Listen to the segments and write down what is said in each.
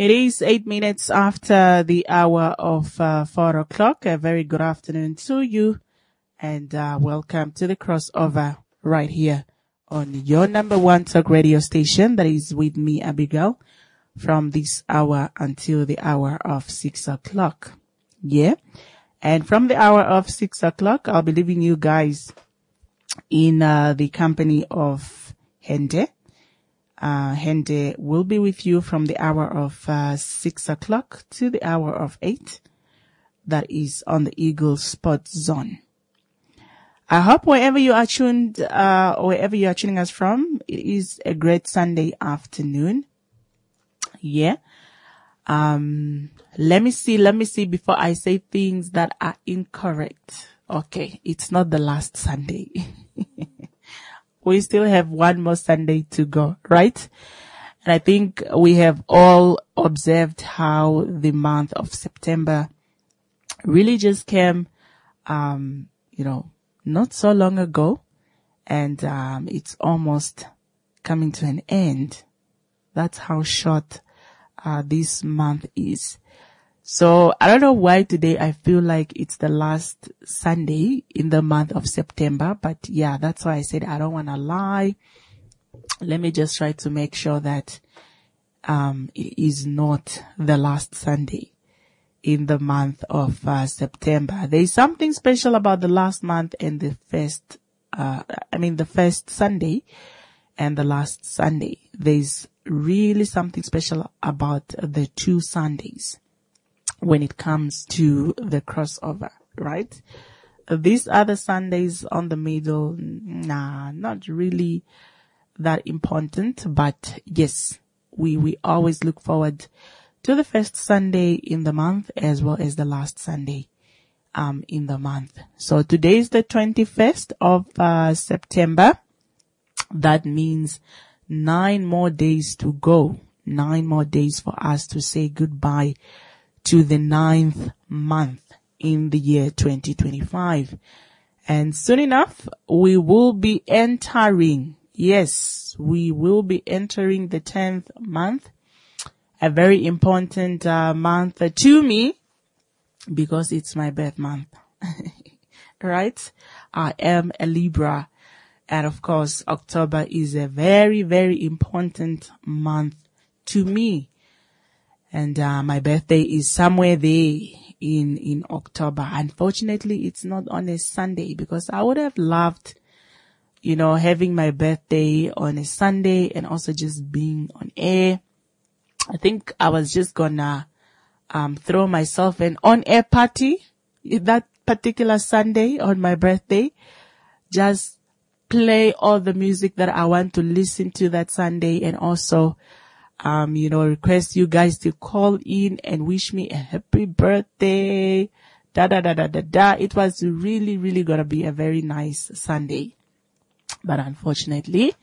It is 8 minutes after the hour of 4 o'clock. A very good afternoon to you and welcome to the crossover right here on your number one talk radio station. That is with me, Abigail, from this hour until the hour of 6 o'clock. Yeah. And from the hour of 6 o'clock, I'll be leaving you guys in the company of Hende. Hende will be with you from the hour of 6 o'clock to the hour of 8. That is on the Eagle Sports Zone. I hope wherever you are tuned, wherever you are tuning us from, it is a great Sunday afternoon. Yeah. Let me see before I say things that are incorrect. Okay. It's not the last Sunday. We still have one more Sunday to go, right? And I think we have all observed how the month of September really just came, not so long ago. And, it's almost coming to an end. That's how short, this month is. So I don't know why today I feel like it's the last Sunday in the month of September, but yeah, that's why I said I don't want to lie. Let me just try to make sure that it is not the last Sunday in the month of September. There is something special about the last month and the first Sunday and the last Sunday. There's really something special about the two Sundays when it comes to the crossover, right? These other Sundays on the middle, not really that important, but yes, we always look forward to the first Sunday in the month as well as the last Sunday, in the month. So today is the 21st of, September. That means 9 more days to go, 9 more days for us to say goodbye to the 9th month in the year 2025. And soon enough, we will be entering, we will be entering the 10th month, a very important month to me because it's my birth month, right? I am a Libra. And of course, October is a very, very important month to me. And my birthday is somewhere there in October. Unfortunately, it's not on a Sunday because I would have loved, having my birthday on a Sunday and also just being on air. I think I was just gonna throw myself an on-air party that particular Sunday on my birthday. Just play all the music that I want to listen to that Sunday and also request you guys to call in and wish me a happy birthday. It was really, really gonna be a very nice Sunday. But unfortunately,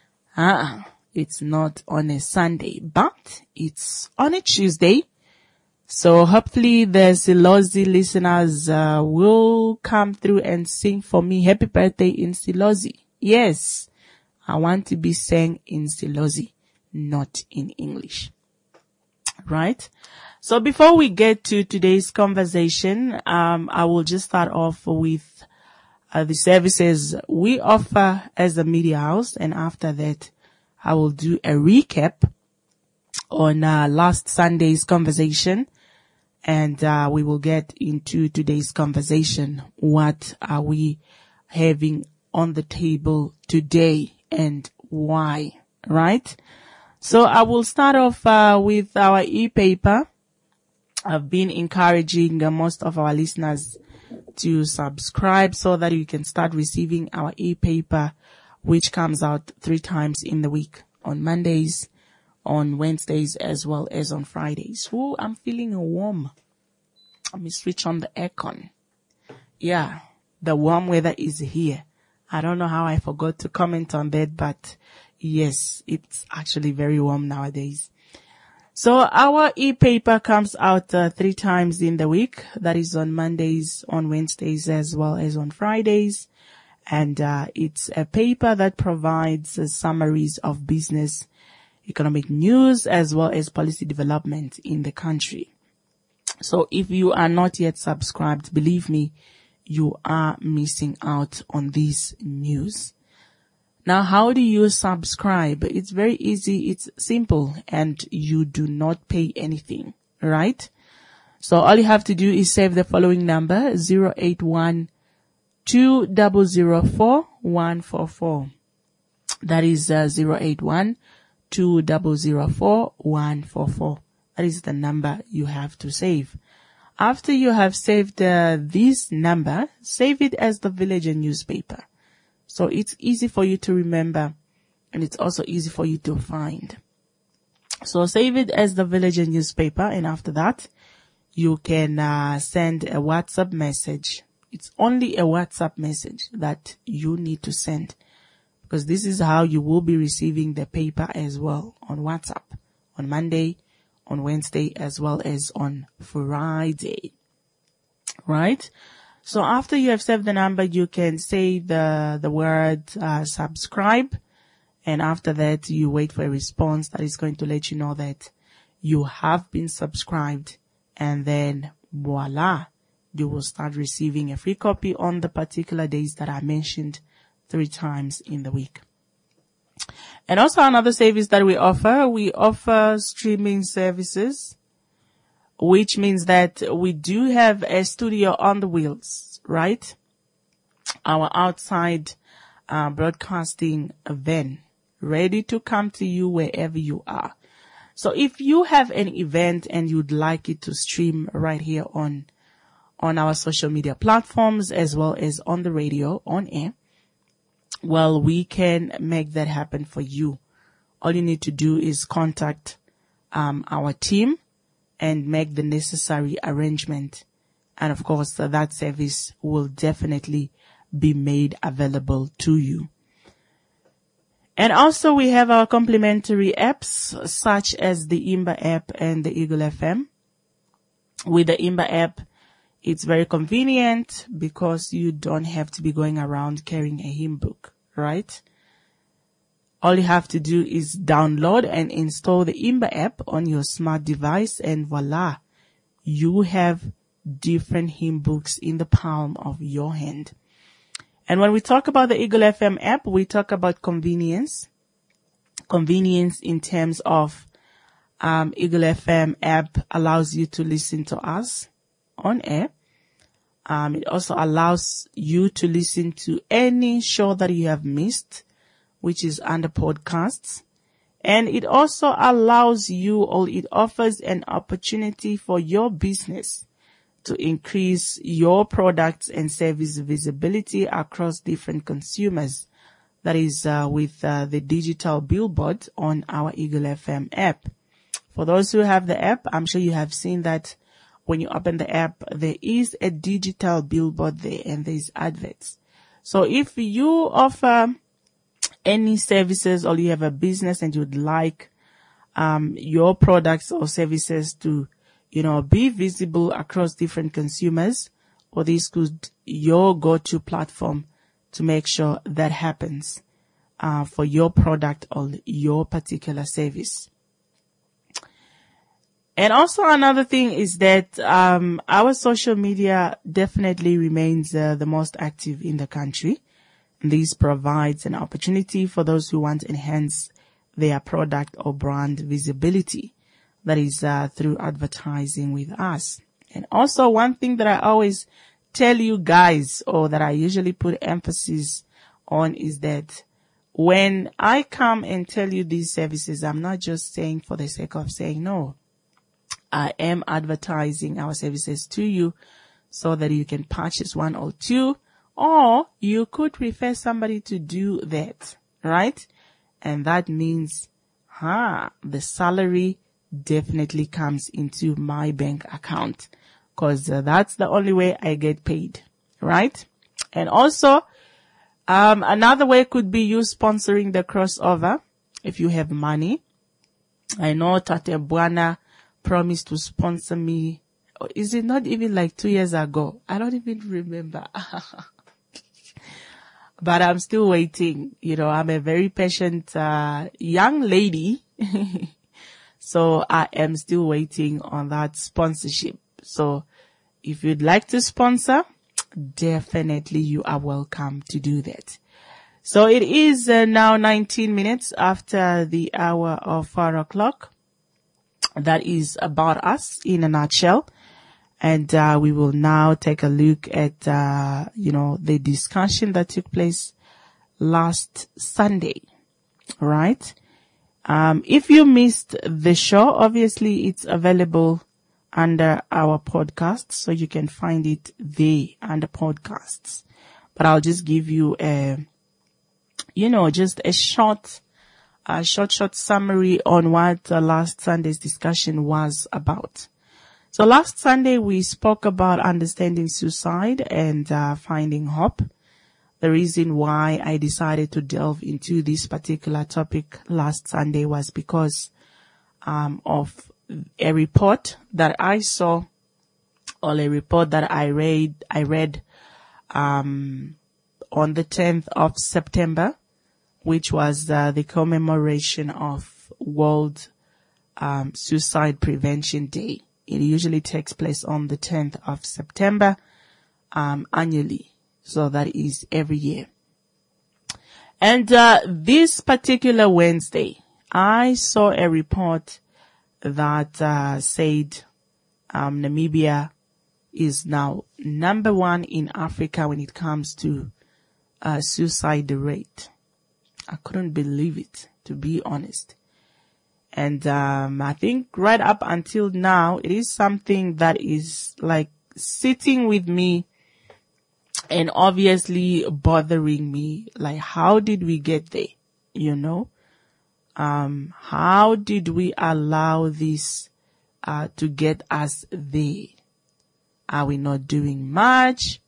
it's not on a Sunday, but it's on a Tuesday. So hopefully the Silozi listeners, will come through and sing for me happy birthday in Silozi. Yes, I want to be sang in Silozi, not in English. Right? So before we get to today's conversation, I will just start off with the services we offer as a media house. And after that, I will do a recap on last Sunday's conversation. And we will get into today's conversation. What are we having on the table today and why? Right? So I will start off with our e-paper. I've been encouraging most of our listeners to subscribe so that you can start receiving our e-paper, which comes out 3 times in the week, on Mondays, on Wednesdays, as well as on Fridays. Ooh, I'm feeling warm. Let me switch on the aircon. Yeah, the warm weather is here. I don't know how I forgot to comment on that, but yes, it's actually very warm nowadays. So our e-paper comes out 3 times in the week. That is on Mondays, on Wednesdays, as well as on Fridays. And it's a paper that provides summaries of business economic news, as well as policy development in the country. So if you are not yet subscribed, believe me, you are missing out on this news. Now, how do you subscribe? It's very easy. It's simple, and you do not pay anything, right? So all you have to do is save the following number, 081-2004-144. That is 081-2004-144. That is the number you have to save. After you have saved this number, save it as the Villager newspaper. So it's easy for you to remember, and it's also easy for you to find. So save it as the Villager newspaper, and after that, you can send a WhatsApp message. It's only a WhatsApp message that you need to send, because this is how you will be receiving the paper as well, on WhatsApp, on Monday, on Wednesday, as well as on Friday. Right? So after you have saved the number, you can say the word subscribe, and after that you wait for a response that is going to let you know that you have been subscribed, and then voila, you will start receiving a free copy on the particular days that I mentioned 3 times in the week. And also another service that we offer streaming services, which means that we do have a studio on the wheels, right? Our outside broadcasting van, ready to come to you wherever you are. So if you have an event and you'd like it to stream right here on our social media platforms, as well as on the radio, on air, well, we can make that happen for you. All you need to do is contact our team and make the necessary arrangement. And of course, that service will definitely be made available to you. And also we have our complimentary apps, such as the Imba app and the Eagle FM. With the Imba app, it's very convenient because you don't have to be going around carrying a hymn book, right? All you have to do is download and install the Imba app on your smart device, and voila, you have different hymn books in the palm of your hand. And when we talk about the Eagle FM app, we talk about convenience. Convenience in terms of Eagle FM app allows you to listen to us on air. It also allows you to listen to any show that you have missed, which is under podcasts. And it also allows you, or it offers an opportunity for your business to increase your products and service visibility across different consumers. That is with the digital billboard on our Eagle FM app. For those who have the app, I'm sure you have seen that when you open the app, there is a digital billboard there and there's adverts. So if you offer any services, or you have a business and you'd like your products or services to, be visible across different consumers, or this could your go-to platform to make sure that happens for your product or your particular service. And also another thing is that our social media definitely remains the most active in the country. This provides an opportunity for those who want to enhance their product or brand visibility. That is through advertising with us. And also one thing that I always tell you guys, or that I usually put emphasis on, is that when I come and tell you these services, I'm not just saying for the sake of saying no. I am advertising our services to you so that you can purchase one or two, or you could refer somebody to do that, right? And that means, the salary definitely comes into my bank account, because that's the only way I get paid, right? And also, another way could be you sponsoring the crossover if you have money. I know Tate Buana promised to sponsor me. Is it not even like 2 years ago? I don't even remember. But I'm still waiting. I'm a very patient young lady So I am still waiting on that sponsorship. So if you'd like to sponsor, definitely you are welcome to do that. So it is now 19 minutes after the hour of 4 o'clock. That is about us in a nutshell. And we will now take a look at, the discussion that took place last Sunday, right? If you missed the show, obviously it's available under our podcast, so you can find it there under podcasts. But I'll just give you just a short summary on what last Sunday's discussion was about. So last Sunday we spoke about understanding suicide and finding hope. The reason why I decided to delve into this particular topic last Sunday was because of a report that I saw, or a report that I read on the 10th of September, which was the commemoration of World Suicide Prevention Day. It usually takes place on the 10th of September annually. So that is every year. And this particular Wednesday, I saw a report that said Namibia is now number 1 in Africa when it comes to suicide rate. I couldn't believe it, to be honest. And I think right up until now, it is something that is like sitting with me and obviously bothering me. Like, how did we get there? How did we allow this to get us there? Are we not doing much?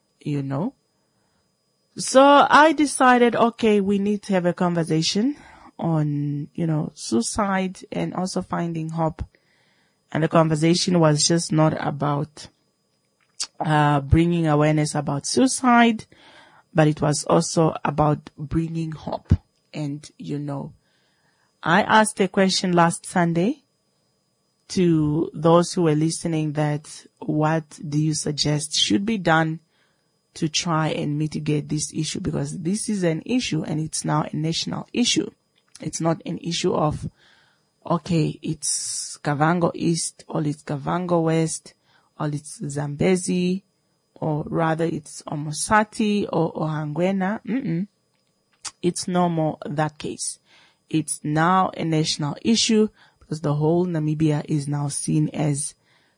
So I decided, okay, we need to have a conversation on, suicide and also finding hope. And the conversation was just not about bringing awareness about suicide, but it was also about bringing hope. And, I asked a question last Sunday to those who were listening that what do you suggest should be done to try and mitigate this issue? Because this is an issue and it's now a national issue. It's not an issue of, okay, it's Kavango East or it's Kavango West or it's Zambezi or rather it's Omosati or Hangwena. It's no more that case. It's now a national issue because the whole Namibia is now seen as,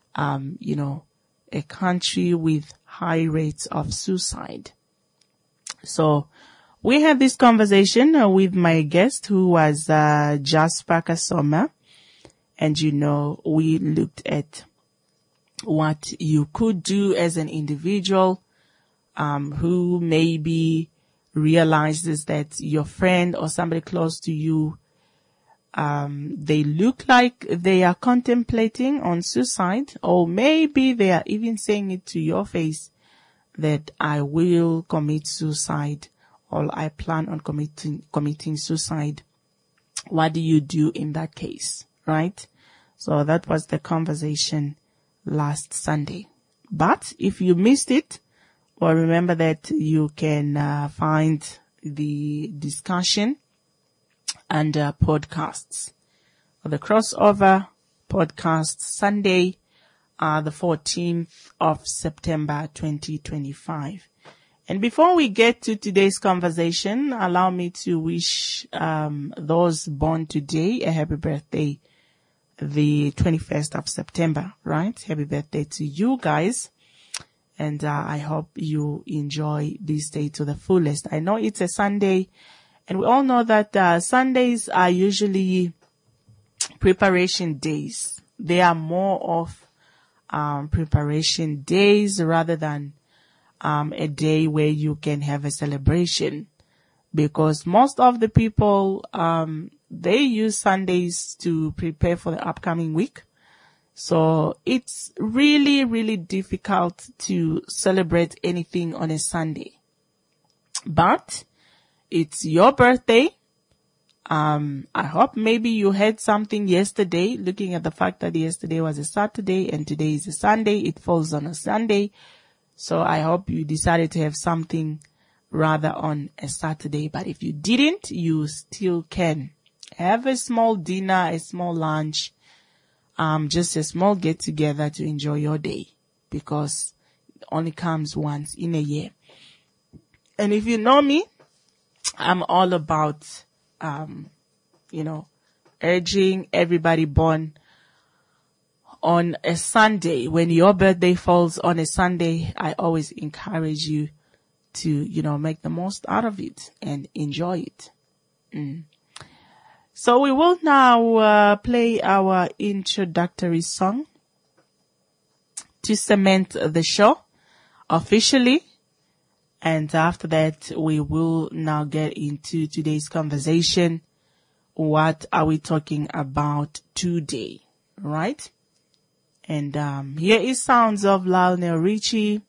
a country with high rates of suicide. So we had this conversation with my guest who was Jasper Kasoma. And, we looked at what you could do as an individual who maybe realizes that your friend or somebody close to you, they look like they are contemplating on suicide, or maybe they are even saying it to your face that I will commit suicide or I plan on committing suicide. What do you do in that case, right? So that was the conversation last Sunday. But if you missed it, well, remember that you can find the discussion under podcasts. The crossover podcast Sunday, the 14th of September 2025. And before we get to today's conversation, allow me to wish those born today a happy birthday, the 21st of September, right? Happy birthday to you guys. And I hope you enjoy this day to the fullest. I know it's a Sunday, and we all know that Sundays are usually preparation days. They are more of preparation days rather than a day where you can have a celebration, because most of the people they use Sundays to prepare for the upcoming week. So it's really, really difficult to celebrate anything on a Sunday. But it's your birthday. I hope maybe you had something yesterday, looking at the fact that yesterday was a Saturday and today is a Sunday. It falls on a Sunday. So I hope you decided to have something rather on a Saturday. But if you didn't, you still can have a small dinner, a small lunch, just a small get together to enjoy your day, because it only comes once in a year. And if you know me, I'm all about, urging everybody born on a Sunday. When your birthday falls on a Sunday, I always encourage you to, make the most out of it and enjoy it. So we will now play our introductory song to cement the show officially. And after that, we will now get into today's conversation. What are we talking about today? Right? And here is sounds of Lionel Richie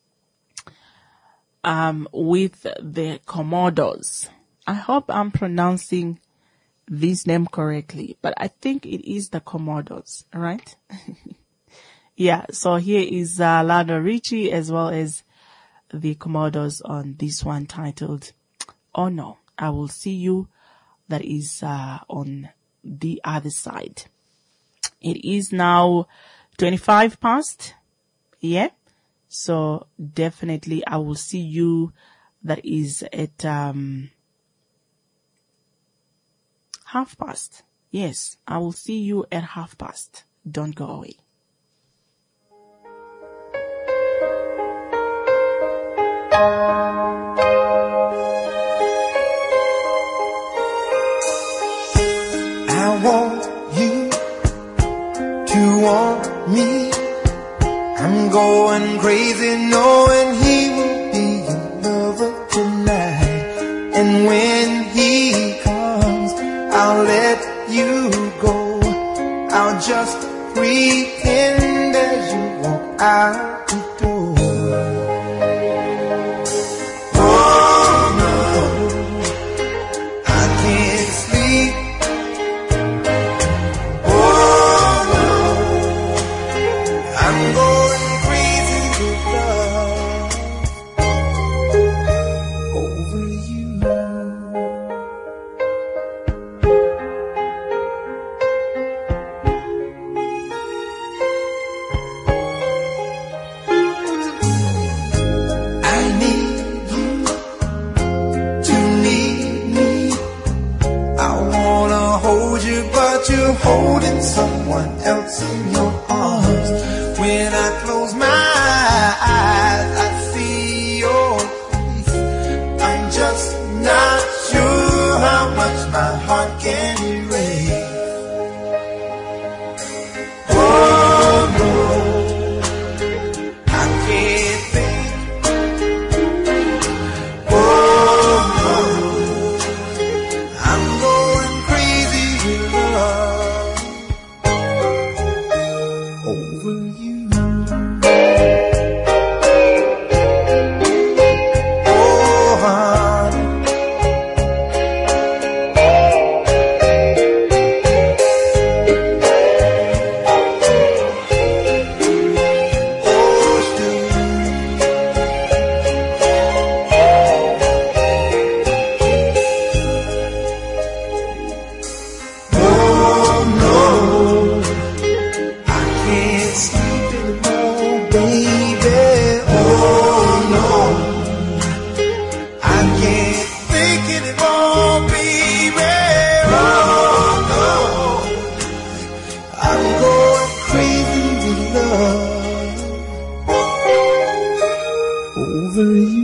with the Commodores. I hope I'm pronouncing this name correctly, but I think it is the Commodores, right? Yeah, so here is Lionel Richie as well as the Commodores on this one titled, "Oh No, I Will See You," that is on the other side. It is now 25 past. Yeah. So definitely I will see you. That is at past. Yes, I will see you at past. Don't go away. I want you to want me. I'm going crazy knowing he will be your lover tonight. And when he comes, I'll let you go. I'll just pretend as you walk out the door. Oh no, I can't sleep. I'm going crazy with love over you. I need you to need me. I wanna hold you, but you're holding someone else in your arms. When I close my eyes, I see your face. I'm just not sure how much my heart can erase. Oh no, I can't think. Oh no, I'm going crazy with love over you. Over you.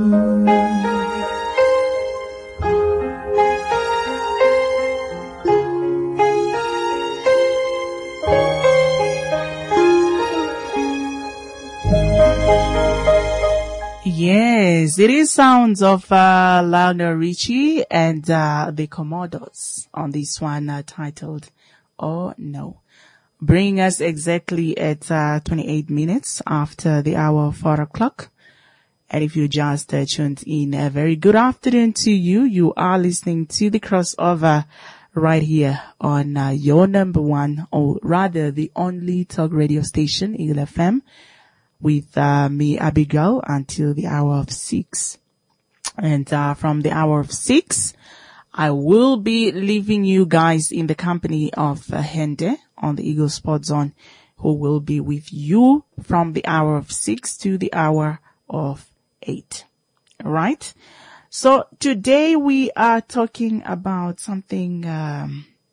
Yes, it is sounds of Lionel Richie and the Commodores on this one titled "Oh No," bringing us exactly at 28 minutes after the hour of 4 o'clock. And if you just tuned in, a very good afternoon to you. You are listening to the crossover right here on your number one, or rather the only talk radio station, Eagle FM, with me, Abigail, until the hour of 6. And from the hour of 6, I will be leaving you guys in the company of Hende on the Eagle Sport Zone, who will be with you from the hour of 6 to the hour of 8. All right. So today we are talking about something, I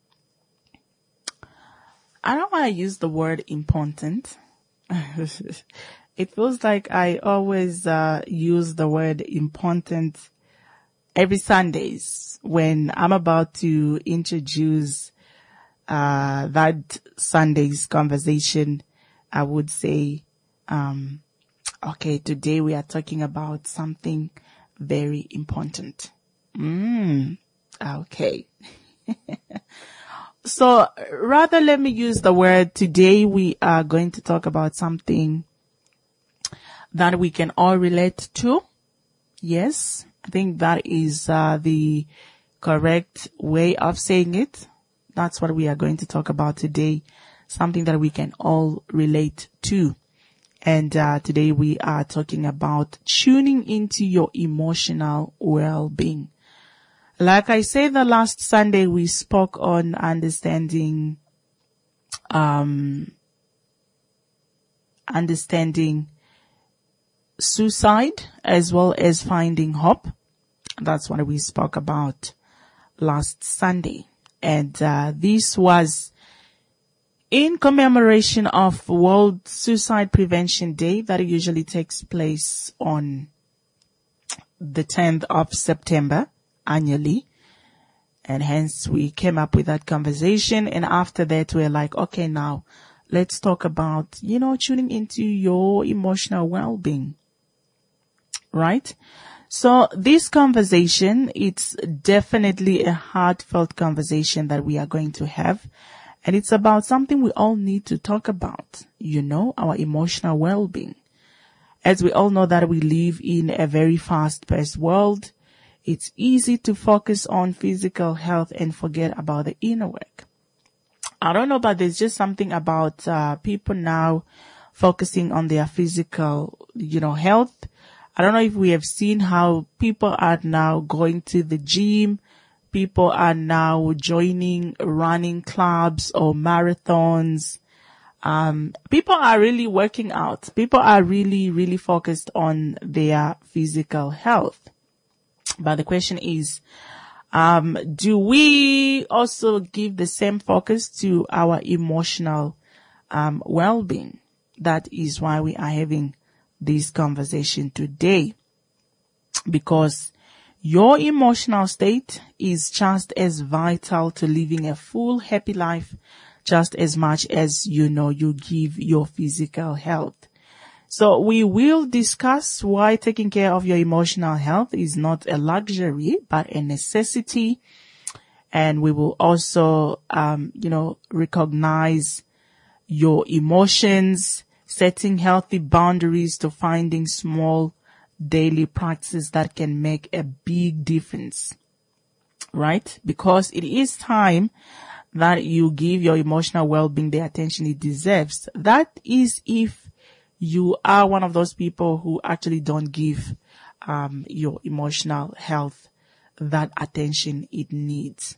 don't want to use the word important. It feels like I always use the word important every Sundays when I'm about to introduce that Sunday's conversation. I would say, okay, today we are talking about something very important. Okay. So rather, let me use the word today. We are going to talk about something that we can all relate to. Yes, I think that is the correct way of saying it. That's what we are going to talk about today. Something that we can all relate to. And today we are talking about tuning into your emotional well-being. Like I said, the last Sunday we spoke on understanding suicide as well as finding hope. That's what we spoke about last Sunday. And this was in commemoration of World Suicide Prevention Day that usually takes place on the 10th of September annually. And hence we came up with that conversation. And after that, we're like, okay, now let's talk about, tuning into your emotional well-being. Right? So this conversation, it's definitely a heartfelt conversation that we are going to have. And it's about something we all need to talk about, our emotional well-being. As we all know that we live in a very fast-paced world, it's easy to focus on physical health and forget about the inner work. I don't know, but there's just something about people now focusing on their physical, health. I don't know if we have seen how people are now going to the gym. People are now joining running clubs or marathons. People are really working out. People are really, really focused on their physical health. But the question is, do we also give the same focus to our emotional well-being? That is why we are having this conversation today, because your emotional state is just as vital to living a full, happy life, just as much as, you give your physical health. So we will discuss why taking care of your emotional health is not a luxury, but a necessity. And we will also, recognize your emotions, setting healthy boundaries to finding small daily practices that can make a big difference, right? Because it is time that you give your emotional well-being the attention it deserves. That is if you are one of those people who actually don't give your emotional health that attention it needs.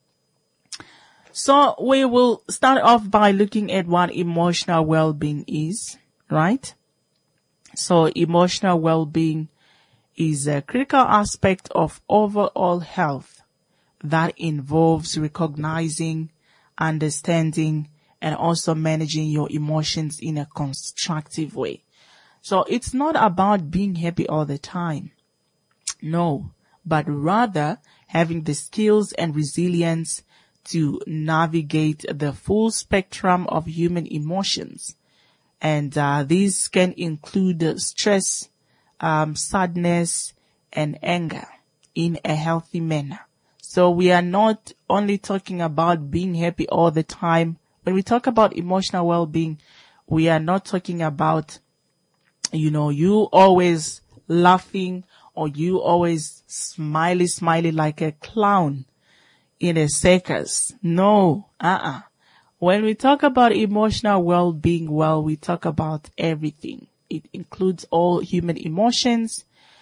So we will start off by looking at what emotional well-being is, right? So emotional well-being is a critical aspect of overall health that involves recognizing, understanding, and also managing your emotions in a constructive way. So it's not about being happy all the time. No, but rather having the skills and resilience to navigate the full spectrum of human emotions. And these can include stress, sadness, and anger in a healthy manner. So we are not only talking about being happy all the time. When we talk about emotional well-being, we are not talking about, you always laughing, or you always smiley like a clown in a circus. No, When we talk about emotional well-being, we talk about everything. It includes all human emotions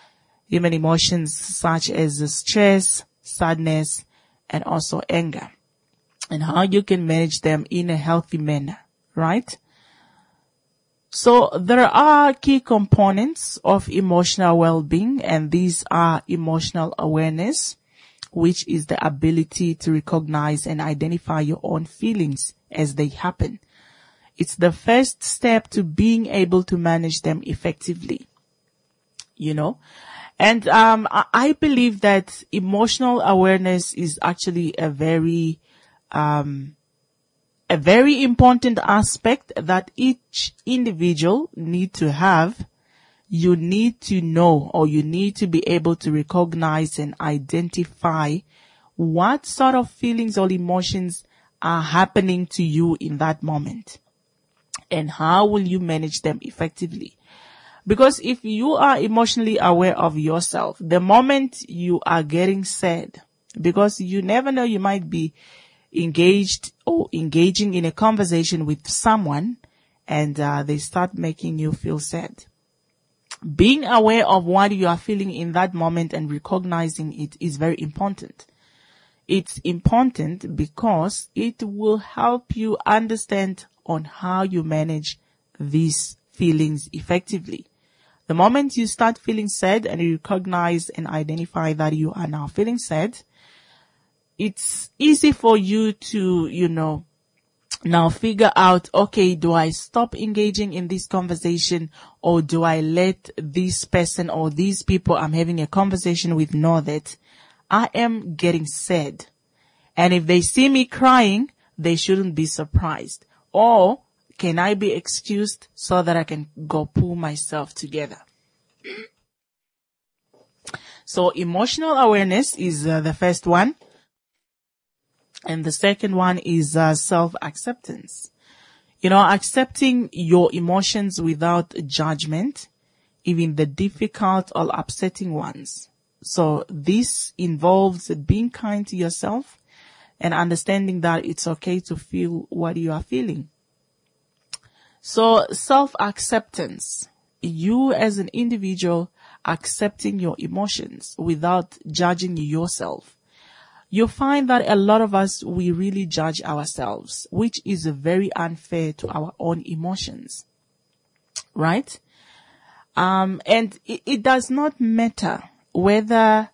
such as stress, sadness, and also anger, and how you can manage them in a healthy manner, right? So there are key components of emotional well-being, and these are emotional awareness, which is the ability to recognize and identify your own feelings as they happen. It's the first step to being able to manage them effectively, And I believe that emotional awareness is actually a very important aspect that each individual need to have. You need to know, or you need to be able to recognize and identify what sort of feelings or emotions are happening to you in that moment, and how will you manage them effectively. Because if you are emotionally aware of yourself, the moment you are getting sad, because you never know, you might be engaged or engaging in a conversation with someone and they start making you feel sad. Being aware of what you are feeling in that moment and recognizing it is very important. It's important because it will help you understand on how you manage these feelings effectively. The moment you start feeling sad and you recognize and identify that you are now feeling sad, it's easy for you to, now figure out, okay, do I stop engaging in this conversation, or do I let this person or these people I'm having a conversation with know that I am getting sad? And if they see me crying, they shouldn't be surprised. Or can I be excused so that I can go pull myself together? So emotional awareness is the first one. And the second one is self-acceptance. Accepting your emotions without judgment, even the difficult or upsetting ones. So this involves being kind to yourself and understanding that it's okay to feel what you are feeling. So self-acceptance, you as an individual accepting your emotions without judging yourself. You find that a lot of us, we really judge ourselves, which is very unfair to our own emotions, right? And it does not matter whether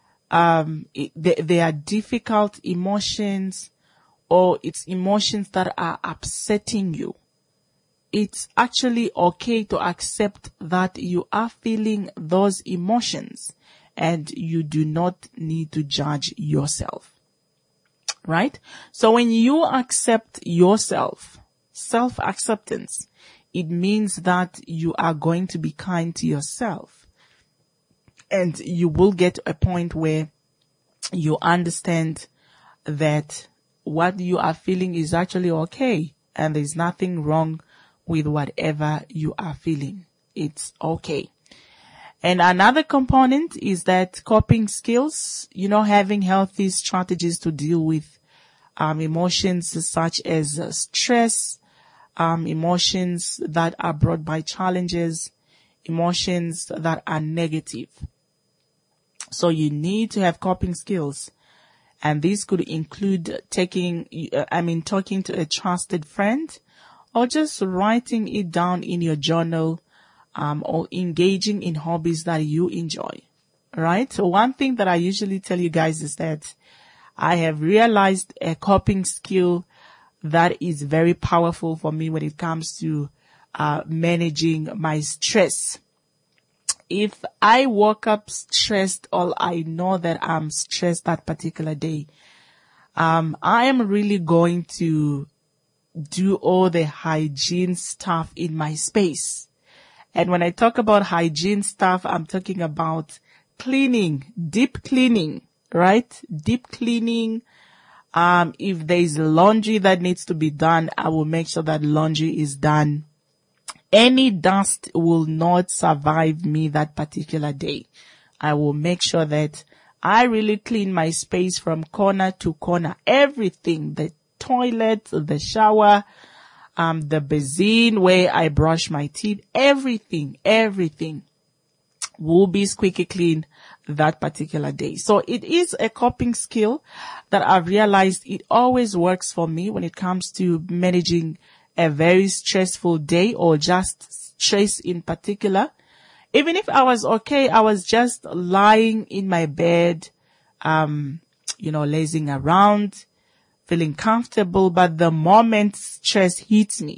they are difficult emotions or it's emotions that are upsetting you. It's actually okay to accept that you are feeling those emotions, and you do not need to judge yourself, right? So when you accept yourself, self-acceptance, it means that you are going to be kind to yourself, and you will get to a point where you understand that what you are feeling is actually okay, and there's nothing wrong with whatever you are feeling. It's okay. And another component is that coping skills, having healthy strategies to deal with emotions such as stress, emotions that are brought by challenges, emotions that are negative. So you need to have coping skills. And this could include talking to a trusted friend, or just writing it down in your journal, or engaging in hobbies that you enjoy, right? So one thing that I usually tell you guys is that I have realized a coping skill that is very powerful for me when it comes to managing my stress. If I woke up stressed, or I know that I'm stressed that particular day, I am really going to do all the hygiene stuff in my space. And when I talk about hygiene stuff, I'm talking about cleaning, deep cleaning, right? Deep cleaning. If there is laundry that needs to be done, I will make sure that laundry is done. Any dust will not survive me that particular day. I will make sure that I really clean my space from corner to corner. Everything, the toilet, the shower, the basin where I brush my teeth, everything will be squeaky clean that particular day. So it is a coping skill that I've realized it always works for me when it comes to managing a very stressful day or just stress in particular. Even if I was okay, I was just lying in my bed, lazing around, feeling comfortable. But the moment stress hits me,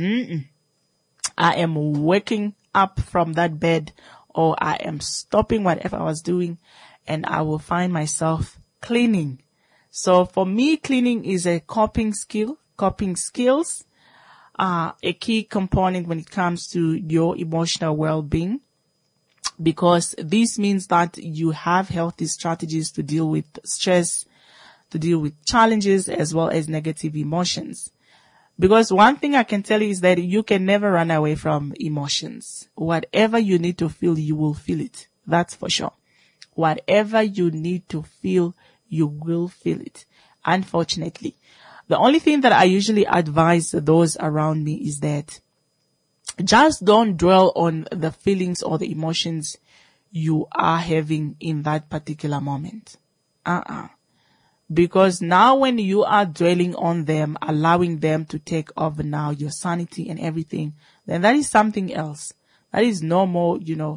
I am waking up from that bed, or I am stopping whatever I was doing, and I will find myself cleaning. So for me, cleaning is a coping skills, a key component when it comes to your emotional well-being, because this means that you have healthy strategies to deal with stress, to deal with challenges, as well as negative emotions. Because one thing I can tell you is that you can never run away from emotions. Whatever you need to feel, you will feel it. That's for sure. Whatever you need to feel, you will feel it. Unfortunately, the only thing that I usually advise those around me is that just don't dwell on the feelings or the emotions you are having in that particular moment. Because now when you are dwelling on them, allowing them to take over now your sanity and everything, then that is something else. That is no more,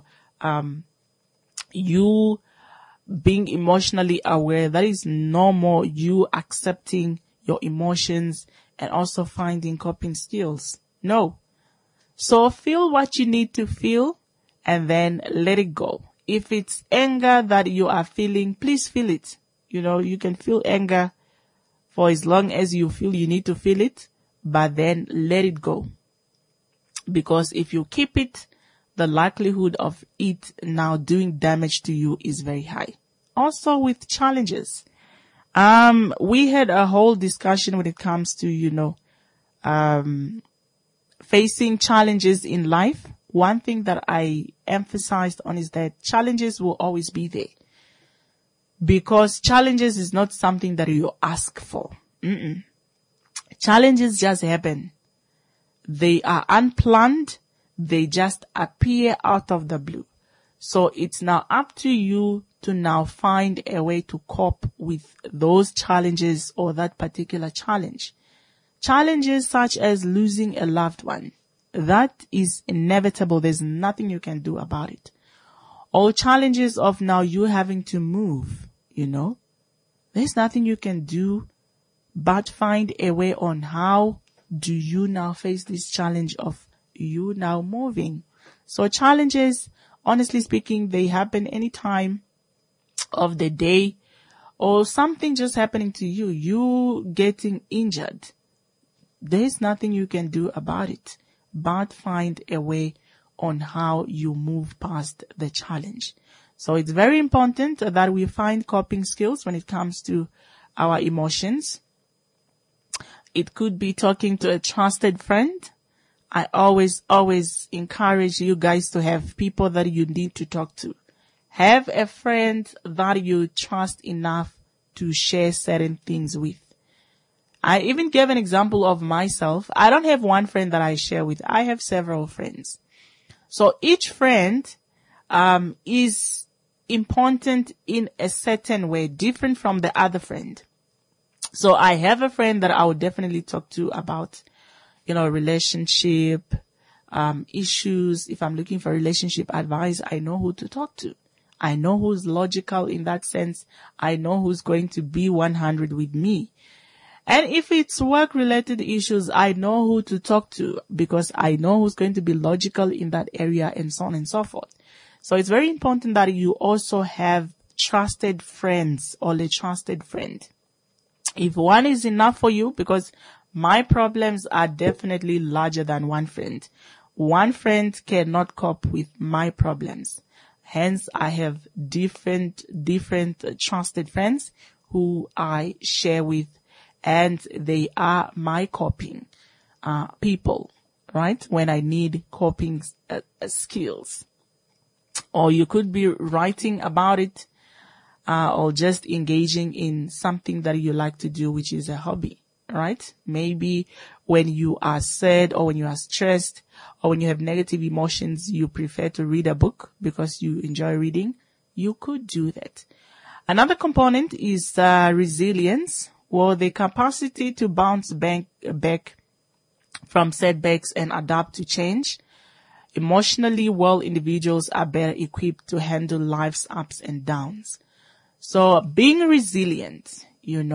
you being emotionally aware. That is no more you accepting your emotions and also finding coping skills. No. So feel what you need to feel and then let it go. If it's anger that you are feeling, please feel it. You can feel anger for as long as you feel you need to feel it, but then let it go. Because if you keep it, the likelihood of it now doing damage to you is very high. Also with challenges. We had a whole discussion when it comes to, facing challenges in life. One thing that I emphasized on is that challenges will always be there. Because challenges is not something that you ask for. Challenges just happen. They are unplanned. They just appear out of the blue. So it's now up to you to now find a way to cope with those challenges or that particular challenge. Challenges such as losing a loved one. That is inevitable. There's nothing you can do about it. Or challenges of now you having to move, There's nothing you can do but find a way on how do you now face this challenge of you now moving. So challenges, honestly speaking, they happen any time of the day or something just happening to you, you getting injured. There's nothing you can do about it but find a way on how you move past the challenge. So it's very important that we find coping skills when it comes to our emotions. It could be talking to a trusted friend. I always encourage you guys to have people that you need to talk to. Have a friend that you trust enough to share certain things with. I even gave an example of myself. I don't have one friend that I share with. I have several friends. So each friend is important in a certain way, different from the other friend. So I have a friend that I would definitely talk to about, relationship issues. If I'm looking for relationship advice, I know who to talk to. I know who's logical in that sense. I know who's going to be 100 with me. And if it's work-related issues, I know who to talk to because I know who's going to be logical in that area and so on and so forth. So it's very important that you also have trusted friends or a trusted friend. If one is enough for you, because my problems are definitely larger than one friend. One friend cannot cope with my problems. Hence, I have different trusted friends who I share with, and they are my coping people, right? When I need coping skills. Or you could be writing about it, or just engaging in something that you like to do, which is a hobby, right? Maybe when you are sad or when you are stressed or when you have negative emotions, you prefer to read a book because you enjoy reading. You could do that. Another component is resilience, or the capacity to bounce back from setbacks and adapt to change. Emotionally well individuals are better equipped to handle life's ups and downs. So being resilient,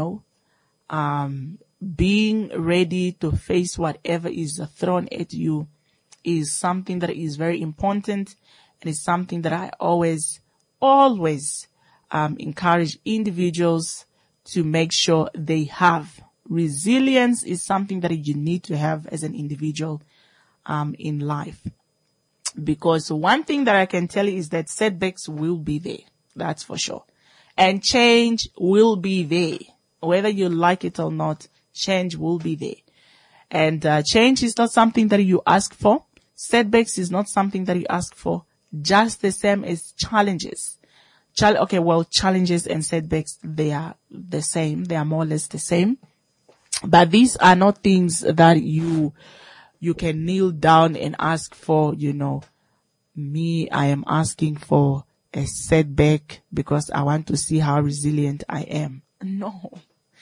being ready to face whatever is thrown at you is something that is very important, and it's something that I always encourage individuals to make sure they have. Resilience is something that you need to have as an individual in life. Because one thing that I can tell you is that setbacks will be there. That's for sure. And change will be there. Whether you like it or not, change will be there. And change is not something that you ask for. Setbacks is not something that you ask for. Just the same as challenges. Challenges and setbacks, they are the same. They are more or less the same. But these are not things that you can kneel down and ask for, me, I am asking for a setback because I want to see how resilient I am. No.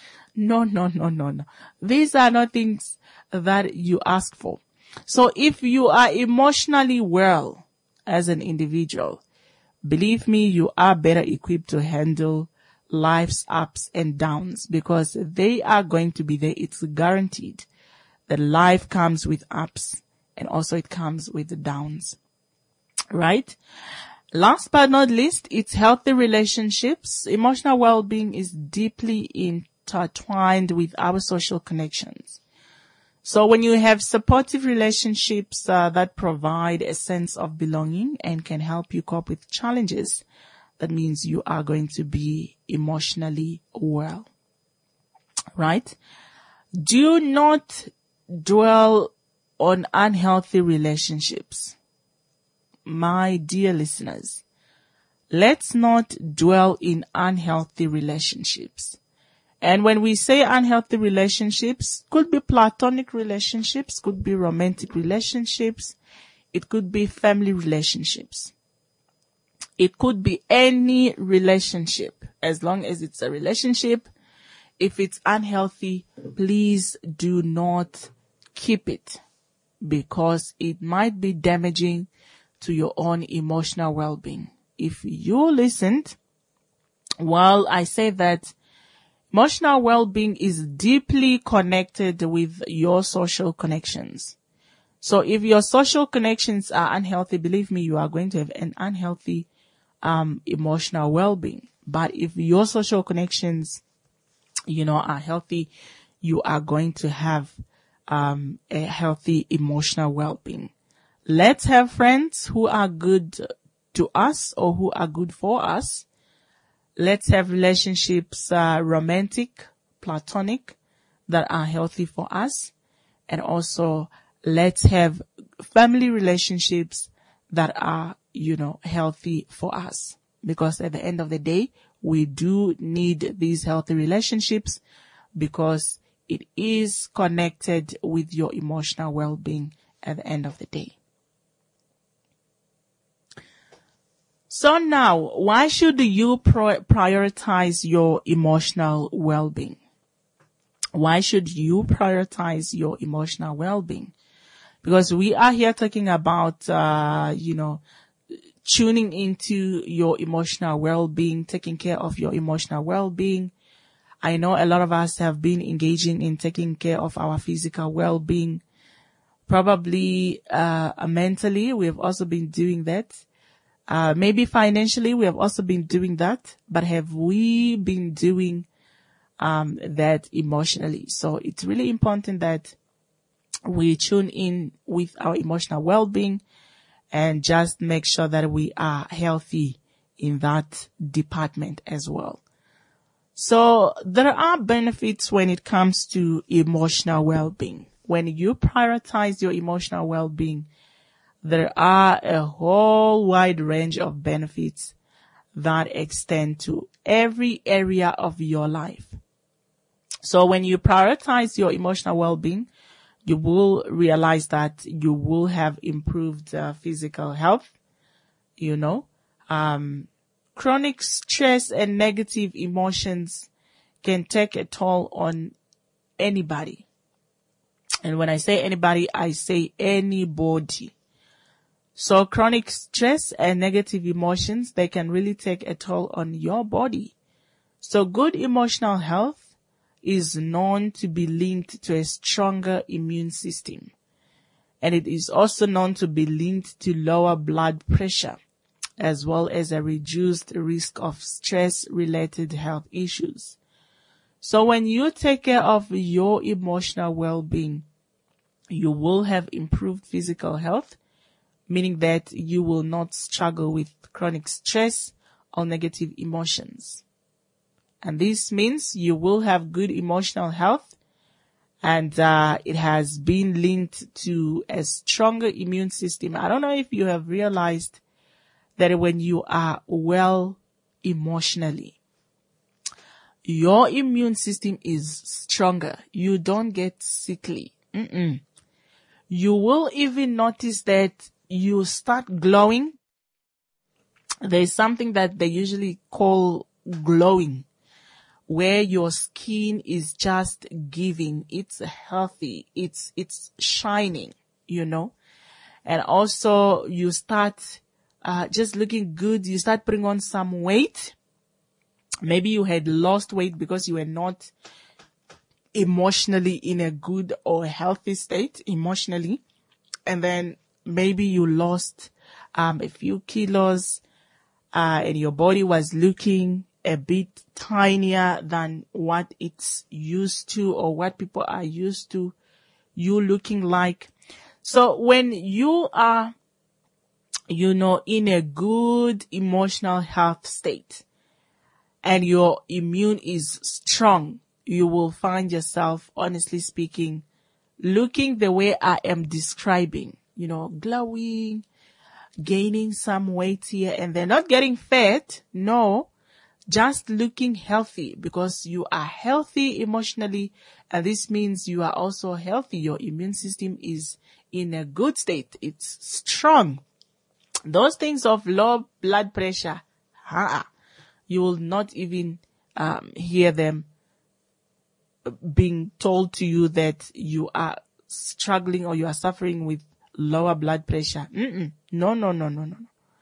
These are not things that you ask for. So if you are emotionally well as an individual, believe me, you are better equipped to handle life's ups and downs because they are going to be there. It's guaranteed that life comes with ups and also it comes with the downs, right? Last but not least, it's healthy relationships. Emotional well-being is deeply intertwined with our social connections. So when you have supportive relationships that provide a sense of belonging and can help you cope with challenges, that means you are going to be emotionally well, right? Do not dwell on unhealthy relationships. My dear listeners, let's not dwell in unhealthy relationships. And when we say unhealthy relationships, could be platonic relationships, could be romantic relationships, it could be family relationships. It could be any relationship. As long as it's a relationship, if it's unhealthy, please do not keep it because it might be damaging to your own emotional well-being. If you listened, well, I say that emotional well-being is deeply connected with your social connections. So if your social connections are unhealthy, believe me, you are going to have an unhealthy emotional well-being. But if your social connections, are healthy, you are going to have a healthy emotional well-being. Let's have friends who are good to us or who are good for us. Let's have relationships, romantic, platonic, that are healthy for us. And also let's have family relationships that are, healthy for us. Because at the end of the day, we do need these healthy relationships because it is connected with your emotional well-being at the end of the day. So now, why should you prioritize your emotional well-being? Why should you prioritize your emotional well-being? Because we are here talking about, tuning into your emotional well-being, taking care of your emotional well-being. I know a lot of us have been engaging in taking care of our physical well-being. Probably, mentally, we have also been doing that. Maybe financially, we have also been doing that, but have we been doing that emotionally? So it's really important that we tune in with our emotional well-being and just make sure that we are healthy in that department as well. So there are benefits when it comes to emotional well-being. when you prioritize your emotional well-being, there are a whole wide range of benefits that extend to every area of your life. So when you prioritize your emotional well-being, you will realize that you will have improved physical health. Chronic stress and negative emotions can take a toll on anybody. And when I say anybody, I say anybody. So chronic stress and negative emotions, they can really take a toll on your body. So good emotional health is known to be linked to a stronger immune system. And it is also known to be linked to lower blood pressure, as well as a reduced risk of stress-related health issues. So when you take care of your emotional well-being, you will have improved physical health, meaning that you will not struggle with chronic stress or negative emotions. And this means you will have good emotional health, and it has been linked to a stronger immune system. I don't know if you have realized that when you are well emotionally, your immune system is stronger. You don't get sickly. You will even notice that you start glowing. There's something that they usually call glowing, where your skin is just giving. It's healthy. It's shining, and also you start just looking good. You start putting on some weight. Maybe you had lost weight because you were not emotionally in a good or healthy state emotionally. And then maybe you lost a few kilos, and your body was looking a bit tinier than what it's used to or what people are used to you looking like. So when you are, in a good emotional health state and your immune is strong, you will find yourself, honestly speaking, looking the way I am describing, glowing, gaining some weight here and then, not getting fat. No, just looking healthy, because you are healthy emotionally, and this means you are also healthy. Your immune system is in a good state. It's strong. Those things of low blood pressure, you will not even hear them being told to you that you are struggling or you are suffering with lower blood pressure. No.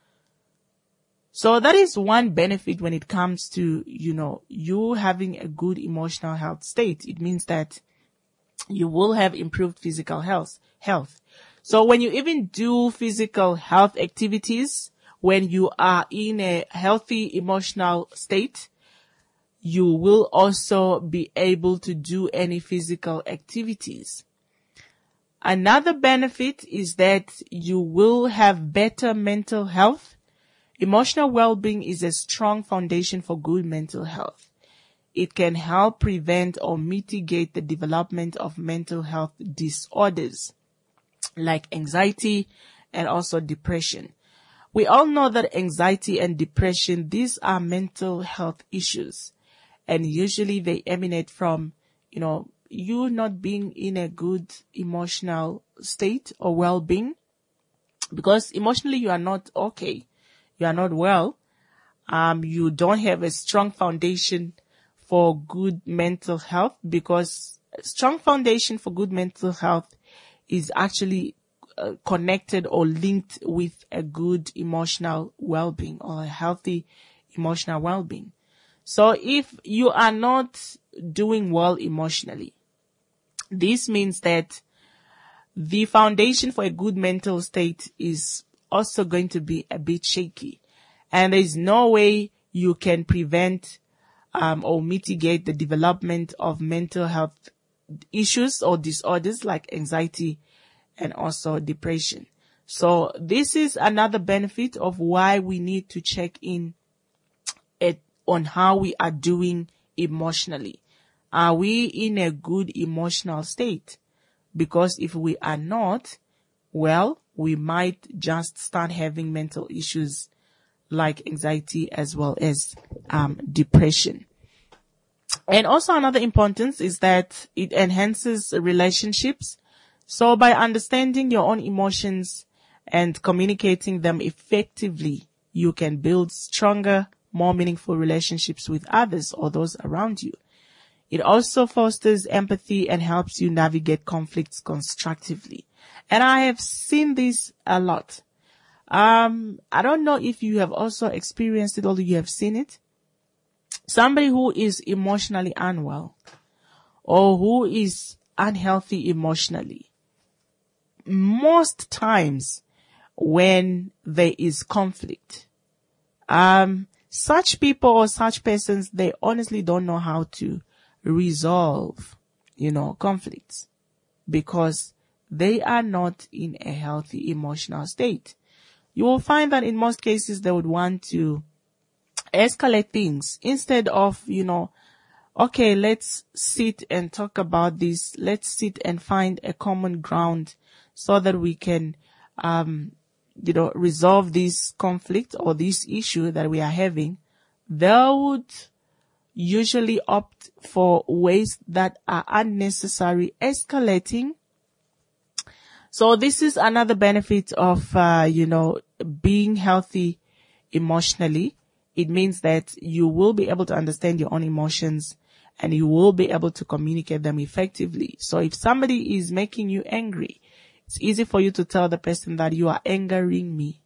So that is one benefit when it comes to, you having a good emotional health state. It means that you will have improved physical health. So when you even do physical health activities, when you are in a healthy emotional state, you will also be able to do any physical activities. Another benefit is that you will have better mental health. Emotional well-being is a strong foundation for good mental health. It can help prevent or mitigate the development of mental health disorders like anxiety and also depression. We all know that anxiety and depression, these are mental health issues. And usually they emanate from, you not being in a good emotional state or well-being, because emotionally you are not okay. You are not well. You don't have a strong foundation for good mental health, because a strong foundation for good mental health is actually connected or linked with a good emotional well-being or a healthy emotional well-being. So if you are not doing well emotionally, this means that the foundation for a good mental state is also going to be a bit shaky. And there's no way you can prevent or mitigate the development of mental health issues or disorders like anxiety and also depression. So this is another benefit of why we need to check in on how we are doing emotionally. Are we in a good emotional state? Because if we are not, well, we might just start having mental issues like anxiety as well as depression. And also another importance is that it enhances relationships. So by understanding your own emotions and communicating them effectively, you can build stronger, more meaningful relationships with others or those around you. It also fosters empathy and helps you navigate conflicts constructively. And I have seen this a lot. I don't know if you have also experienced it or you have seen it. Somebody who is emotionally unwell or who is unhealthy emotionally, most times when there is conflict, such people or such persons, they honestly don't know how to resolve, conflicts because they are not in a healthy emotional state. You will find that in most cases they would want to escalate things instead of, okay, let's sit and talk about this. Let's sit and find a common ground so that we can, resolve this conflict or this issue that we are having. They would usually opt for ways that are unnecessary, escalating. So this is another benefit of, being healthy emotionally. It means that you will be able to understand your own emotions and you will be able to communicate them effectively. So if somebody is making you angry, it's easy for you to tell the person that you are angering me.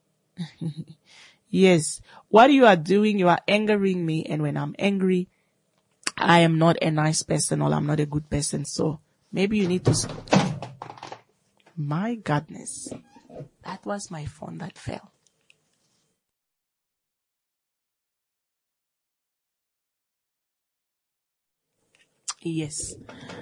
Yes, what you are doing, you are angering me. And when I'm angry, I am not a nice person or I'm not a good person. So maybe you need to... My goodness, that was my phone that fell. Yes.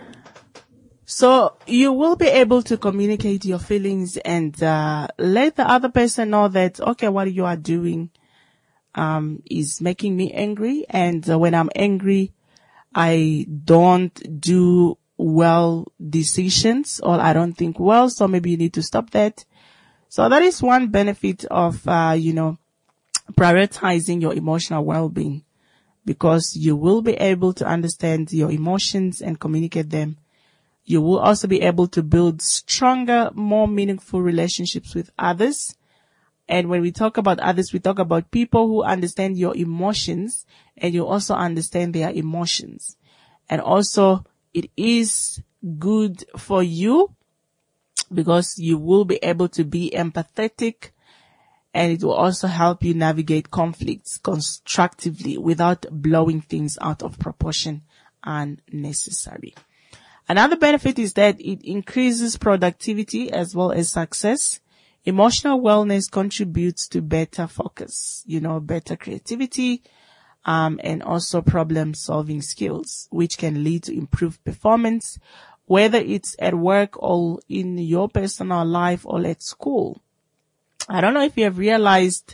So you will be able to communicate your feelings and let the other person know that, okay, what you are doing is making me angry. And when I'm angry, I don't do well decisions or I don't think well. So maybe you need to stop that. So that is one benefit of, prioritizing your emotional well-being, because you will be able to understand your emotions and communicate them. You will also be able to build stronger, more meaningful relationships with others. And when we talk about others, we talk about people who understand your emotions and you also understand their emotions. And also it is good for you because you will be able to be empathetic, and it will also help you navigate conflicts constructively without blowing things out of proportion unnecessary. Another benefit is that it increases productivity as well as success. Emotional wellness contributes to better focus, better creativity, and also problem solving skills, which can lead to improved performance, whether it's at work or in your personal life or at school. I don't know if you have realized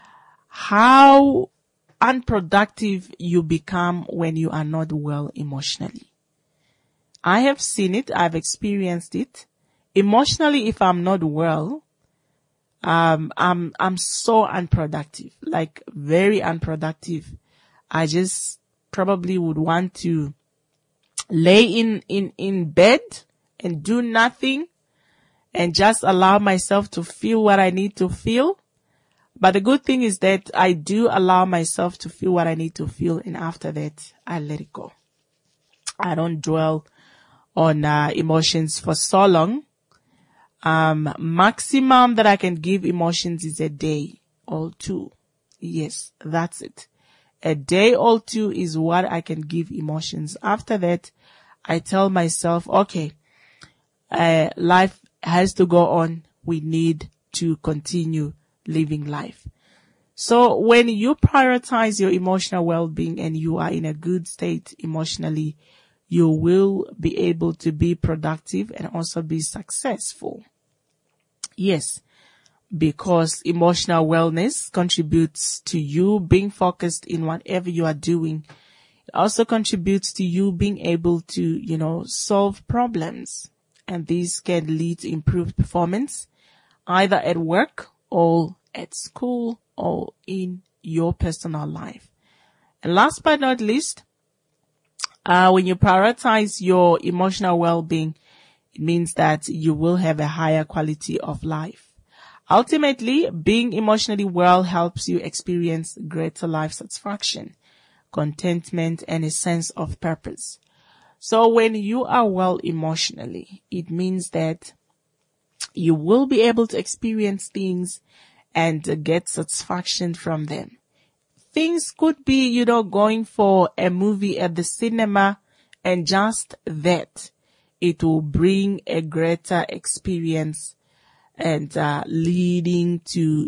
how unproductive you become when you are not well emotionally. I have seen it. I've experienced it. Emotionally, if I'm not well, I'm so unproductive, like very unproductive. I just probably would want to lay in bed and do nothing and just allow myself to feel what I need to feel. But the good thing is that I do allow myself to feel what I need to feel, and after that, I let it go. I don't dwell on emotions for so long. Maximum that I can give emotions is a day or two. Yes, that's it. A day or two is what I can give emotions. After that, I tell myself, okay, life has to go on. We need to continue living life. So when you prioritize your emotional well-being and you are in a good state emotionally, you will be able to be productive and also be successful. Yes, because emotional wellness contributes to you being focused in whatever you are doing. It also contributes to you being able to, solve problems And these can lead to improved performance either at work or at school or in your personal life. And last but not least, when you prioritize your emotional well-being, it means that you will have a higher quality of life. Ultimately, being emotionally well helps you experience greater life satisfaction, contentment, and a sense of purpose. So when you are well emotionally, it means that you will be able to experience things and get satisfaction from them. Things could be, going for a movie at the cinema, and just that, it will bring a greater experience and leading to,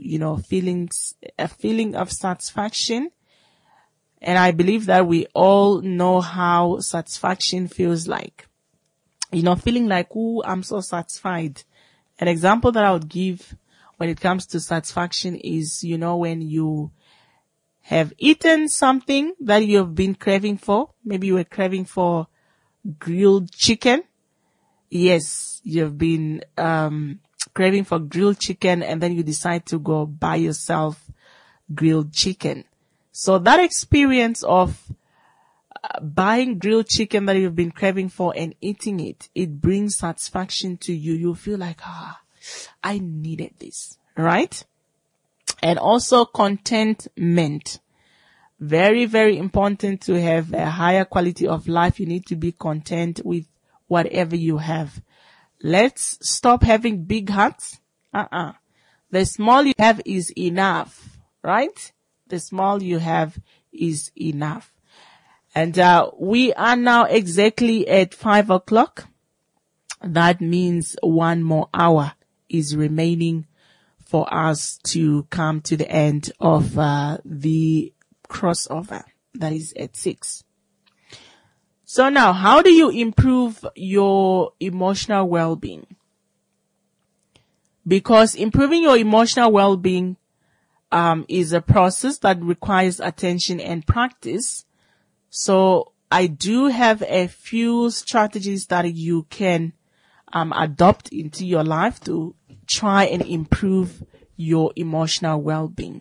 a feeling of satisfaction. And I believe that we all know how satisfaction feels like. Feeling like, ooh, I'm so satisfied. An example that I would give when it comes to satisfaction is, when you have eaten something that you have been craving for. Maybe you were craving for grilled chicken. Yes, you've been craving for grilled chicken, and then you decide to go buy yourself grilled chicken. So that experience of buying grilled chicken that you've been craving for and eating it, it brings satisfaction to you. You feel like, I needed this, right? And also contentment. Very, very important to have a higher quality of life. You need to be content with whatever you have. Let's stop having big hearts. The small you have is enough, right? The small you have is enough. And we are now exactly at 5 o'clock. That means one more hour is remaining for us to come to the end of the crossover. That is at 6. So now, how do you improve your emotional well-being? Because improving your emotional well-being is a process that requires attention and practice. So I do have a few strategies that you can adopt into your life to try and improve your emotional well-being.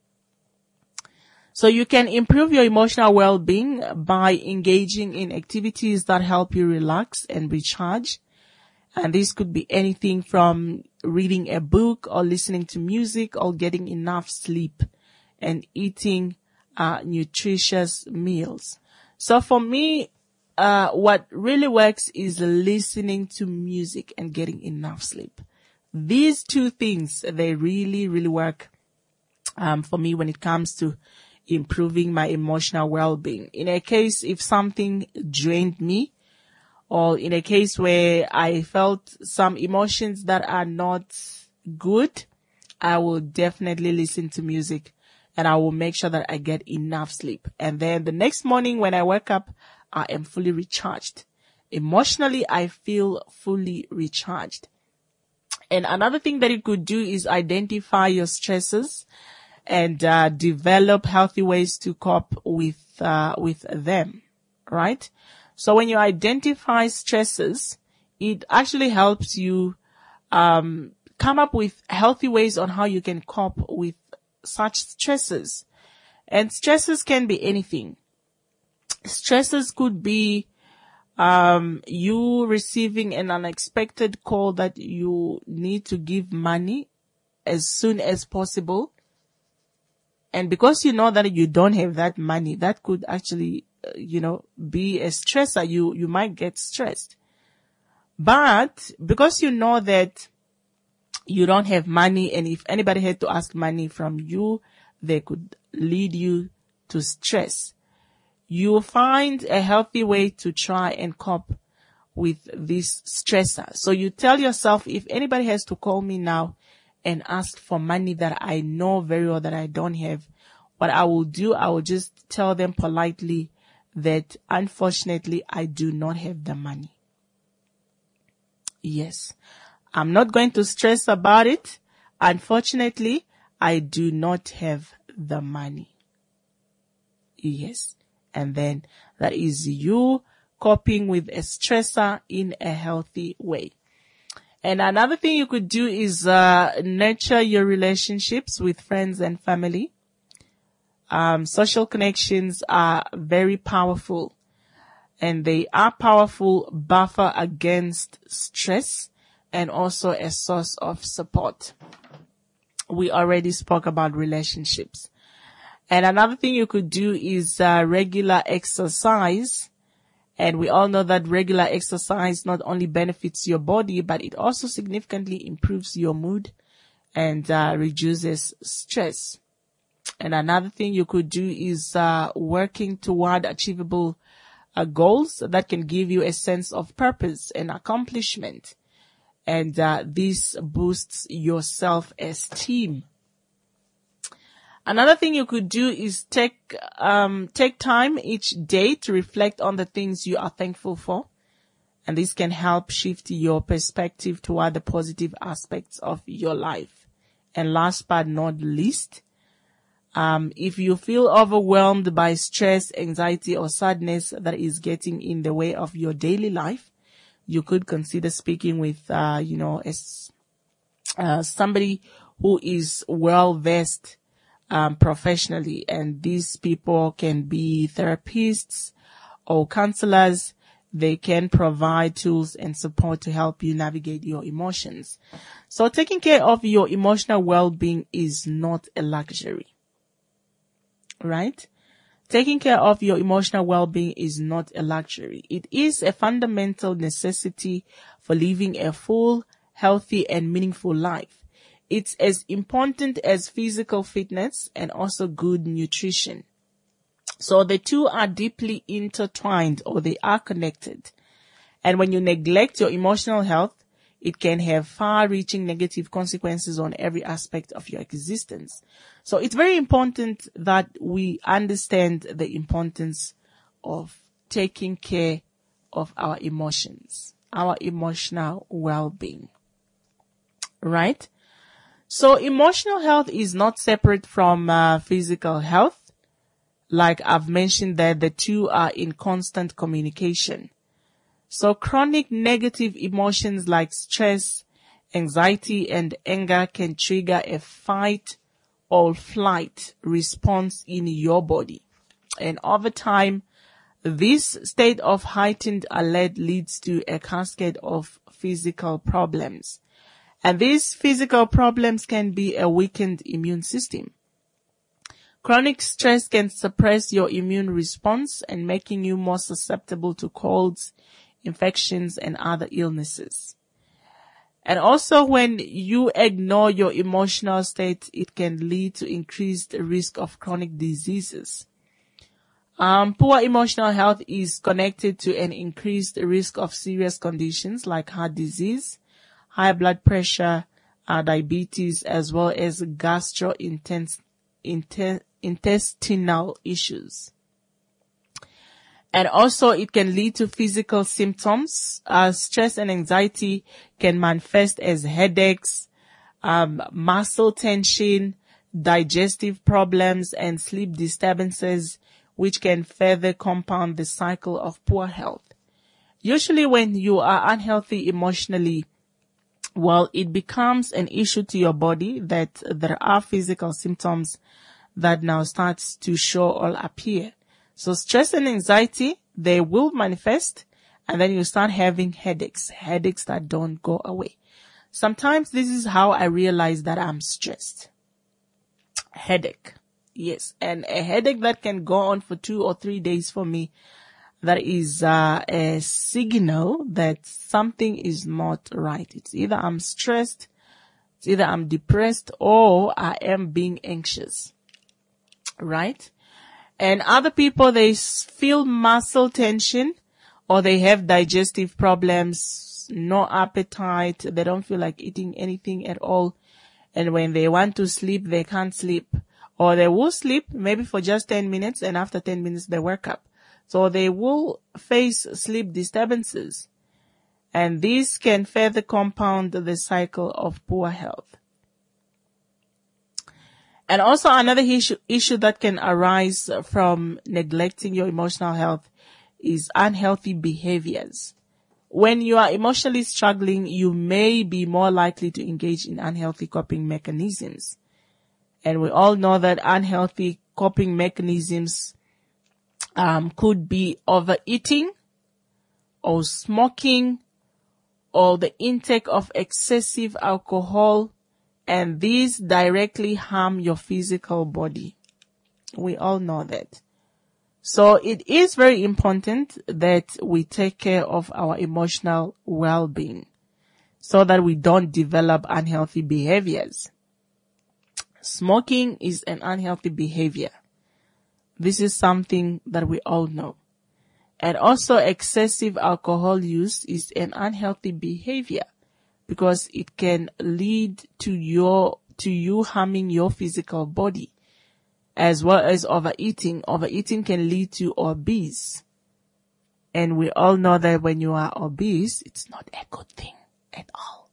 So you can improve your emotional well-being by engaging in activities that help you relax and recharge. And this could be anything from reading a book or listening to music or getting enough sleep and eating nutritious meals. So for me, what really works is listening to music and getting enough sleep. These two things, they really, really work for me when it comes to improving my emotional well-being. In a case, if something drained me, or in a case where I felt some emotions that are not good, I will definitely listen to music and I will make sure that I get enough sleep. And then the next morning when I wake up, I am fully recharged. Emotionally, I feel fully recharged. And another thing that you could do is identify your stresses and develop healthy ways to cope with them, right? So when you identify stresses, it actually helps you come up with healthy ways on how you can cope with such stresses. And stresses can be anything. Stresses could be you receiving an unexpected call that you need to give money as soon as possible. And because you know that you don't have that money, that could actually, be a stressor. You might get stressed. But because you know that you don't have money, and if anybody had to ask money from you, they could lead you to stress. You find a healthy way to try and cope with this stressor. So you tell yourself, if anybody has to call me now and ask for money that I know very well that I don't have, what I will do, I will just tell them politely that unfortunately I do not have the money. Yes. I'm not going to stress about it. Unfortunately, I do not have the money. Yes. And then that is you coping with a stressor in a healthy way. And another thing you could do is nurture your relationships with friends and family. Social connections are very powerful, and they are powerful buffer against stress and also a source of support. We already spoke about relationships. And another thing you could do is regular exercise. And we all know that regular exercise not only benefits your body, but it also significantly improves your mood and reduces stress. And another thing you could do is working toward achievable goals that can give you a sense of purpose and accomplishment. And this boosts your self-esteem. Another thing you could do is take time each day to reflect on the things you are thankful for. And this can help shift your perspective toward the positive aspects of your life. And last but not least, if you feel overwhelmed by stress, anxiety, or sadness that is getting in the way of your daily life, you could consider speaking with, somebody who is well-versed professionally, and these people can be therapists or counselors. They can provide tools and support to help you navigate your emotions. So taking care of your emotional well-being is not a luxury, right? Taking care of your emotional well-being is not a luxury. It is a fundamental necessity for living a full, healthy, and meaningful life. It's as important as physical fitness and also good nutrition. So the two are deeply intertwined, or they are connected. And when you neglect your emotional health, it can have far-reaching negative consequences on every aspect of your existence. So it's very important that we understand the importance of taking care of our emotions, our emotional well-being, right? So emotional health is not separate from physical health. Like I've mentioned, that the two are in constant communication. So chronic negative emotions like stress, anxiety, and anger can trigger a fight or flight response in your body. And over time, this state of heightened alert leads to a cascade of physical problems. And these physical problems can be a weakened immune system. Chronic stress can suppress your immune response and making you more susceptible to colds, infections, and other illnesses. And also when you ignore your emotional state, it can lead to increased risk of chronic diseases. Poor emotional health is connected to an increased risk of serious conditions like heart disease, high blood pressure, diabetes, as well as gastrointestinal issues. And also it can lead to physical symptoms. Stress and anxiety can manifest as headaches, muscle tension, digestive problems, and sleep disturbances, which can further compound the cycle of poor health. Usually when you are unhealthy emotionally, well, it becomes an issue to your body that there are physical symptoms that now starts to show or appear. So stress and anxiety, they will manifest, and then you start having headaches that don't go away. Sometimes this is how I realize that I'm stressed. Headache. Yes. And a headache that can go on for 2 or 3 days for me, that is a signal that something is not right. It's either I'm stressed, it's either I'm depressed, or I am being anxious. Right? And other people, they feel muscle tension, or they have digestive problems, no appetite, they don't feel like eating anything at all. And when they want to sleep, they can't sleep. Or they will sleep maybe for just 10 minutes, and after 10 minutes they wake up. So they will face sleep disturbances. And this can further compound the cycle of poor health. And also another issue that can arise from neglecting your emotional health is unhealthy behaviors. when you are emotionally struggling, you may be more likely to engage in unhealthy coping mechanisms. And we all know that unhealthy coping mechanisms could be overeating or smoking or the intake of excessive alcohol, and these directly harm your physical body. We all know that. So it is very important that we take care of our emotional well-being so that we don't develop unhealthy behaviors. Smoking is an unhealthy behavior. This is something that we all know. And also excessive alcohol use is an unhealthy behavior because it can lead to you harming your physical body, as well as overeating. Overeating can lead to obese. And we all know that when you are obese, it's not a good thing at all.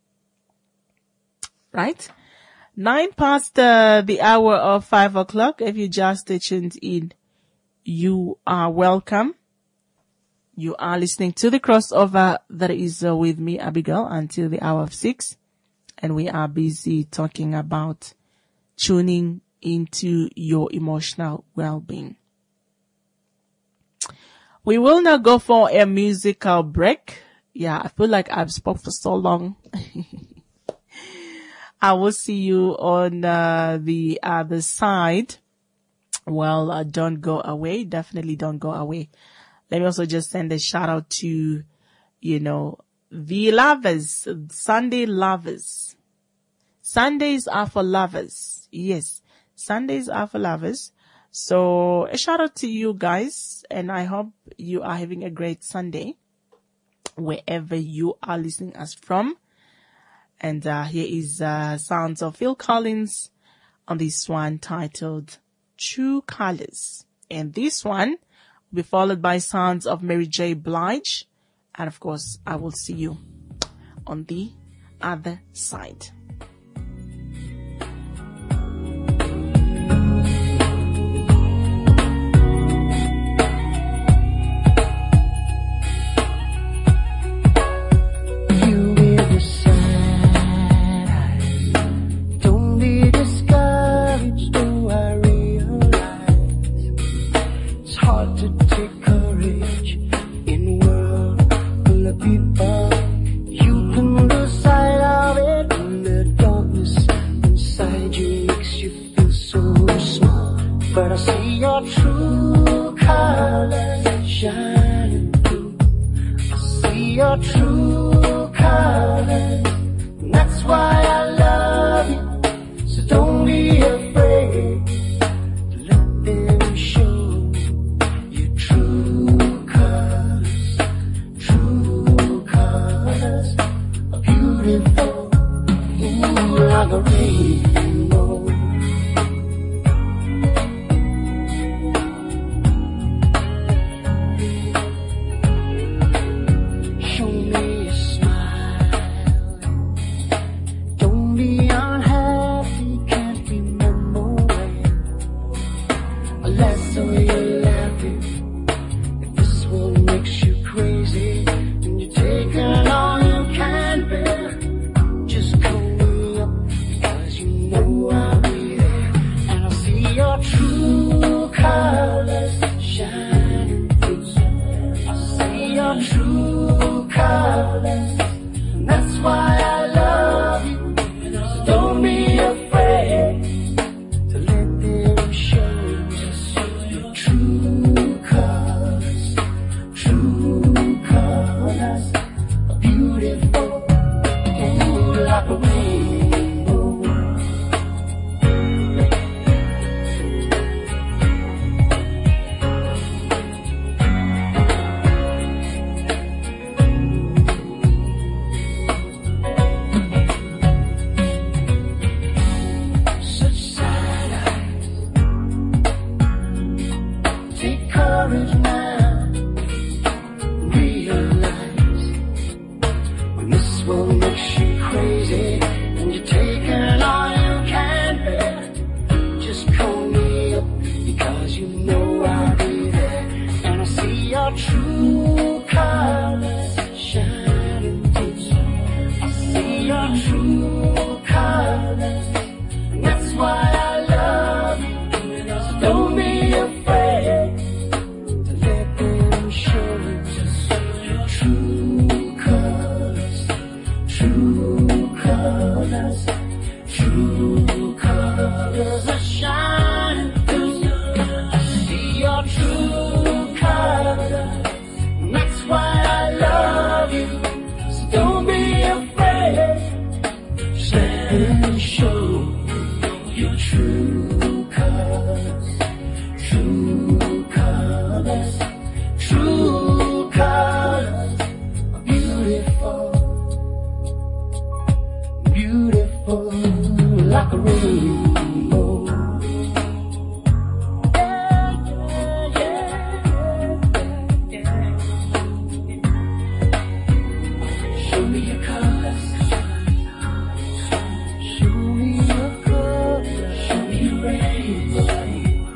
Right? 9 past the hour of 5 o'clock. If you just tuned in, you are welcome. You are listening to the crossover that is with me, Abigail, until the hour of 6. And we are busy talking about tuning into your emotional well-being. We will now go for a musical break. Yeah, I feel like I've spoke for so long. I will see you on the other side. Well, don't go away. Definitely don't go away. Let me also just send a shout out to, the lovers, Sunday lovers. Sundays are for lovers. Yes, Sundays are for lovers. So a shout out to you guys, and I hope you are having a great Sunday wherever you are listening us from. And here is sounds of Phil Collins on this one titled True Colors. And this one will be followed by sounds of Mary J. Blige. And of course, I will see you on the other side. stars are shining through. See your true colors. That's why I love you. So don't be afraid. Stand and show your true colors. True colors. True colors. Beautiful. Beautiful. Like a rainbow. Show me your colors. Show me your colors. Show me your rainbow.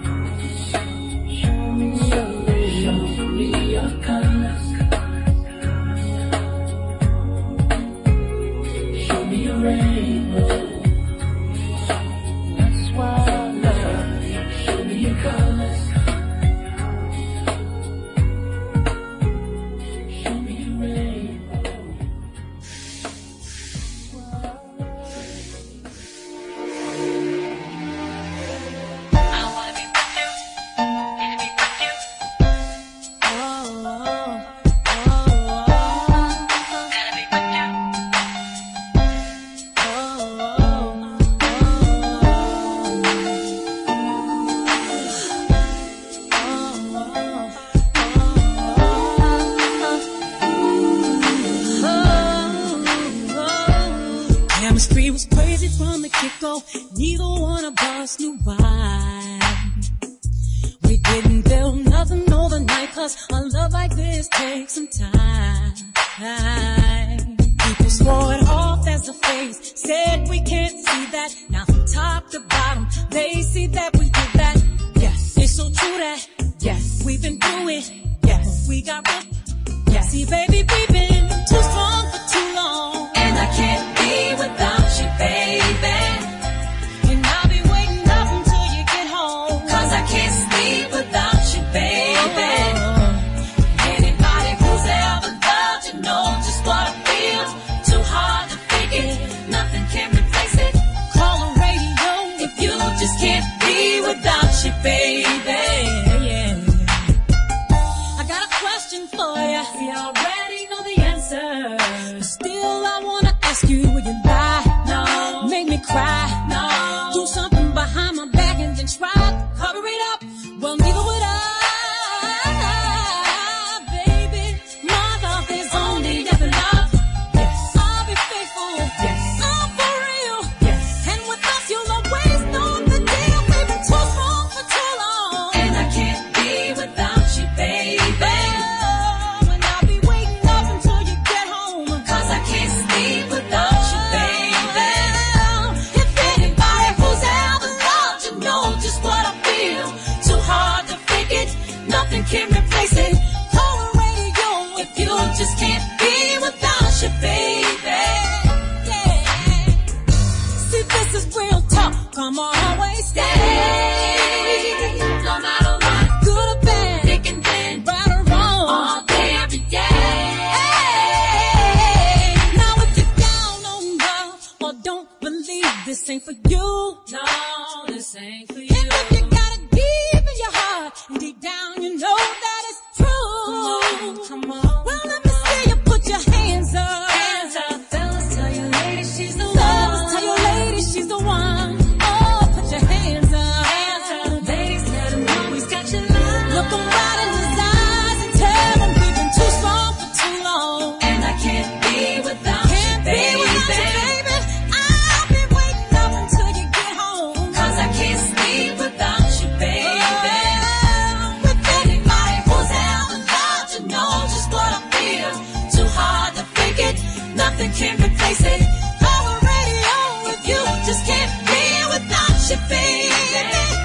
Show me your rainbow. Show me your colors. Show me your rainbow. That's why I love you. Show me your colors. Show me your rainbow. Chemistry was crazy from the get-go. Neither one of us knew why. We didn't build nothing overnight, 'cause a love like this takes some time. People swore it off as a phase, said we can't see that. Now from top to bottom, they see that we did that. Yes, it's so true that, yes, we've been through it. Yes, we got rough. Yes, see baby, we've been too strong for too long. And I can't be without you, baby. And I'll be waiting up until you get home, 'cause I can't sleep without you, baby. Anybody who's ever loved you knows just what I feel. Too hard to fake it, nothing can replace it. Call the radio if you just can't be without you, baby. Yeah. I got a question for you. You already know the answer. But still, I wanna ask you, would you lie? No. Make me cry? No. Do something behind my back and then try to cover it up? Well, neither would I, baby. My love is only ever love. Yes. I'll be faithful. Yes. I'm for real. Yes. And with us, you'll always know the deal. We've been too strong for too long. And I can't be without you, baby. Oh, and I'll be waiting up until you get home, 'cause I can't sleep without you, baby. If anybody who's ever loved you knows just what I feel. Too hard to fake it, nothing can replace it. Call the radio if you just can't be without you, baby. Yeah. See, this is real talk. Come on, always stay. No matter what, good or bad, thick and thin, right or wrong, all day, every day. Hey, now if you're down on love or don't believe this ain't for you, no, this ain't for you. And if you got it deep in your heart, and deep down you know that it's true. Come on. Well, let me see you put your hands up. Hands up. Fellas, tell your lady she's the one. Fellas, tell your lady she's the one. Oh, put your hands up. Hands up. Ladies, let him know he's got your love. Look him right in his eyes and tell him we've been too strong for too long. And I can't be without you, baby. I'll be waiting up until you get home, 'cause I can't sleep without you, baby. With anybody who's ever loved you knows just what I feel. Too hard to fake it, nothing can replace it. Call the radio if you just can't be without you, baby.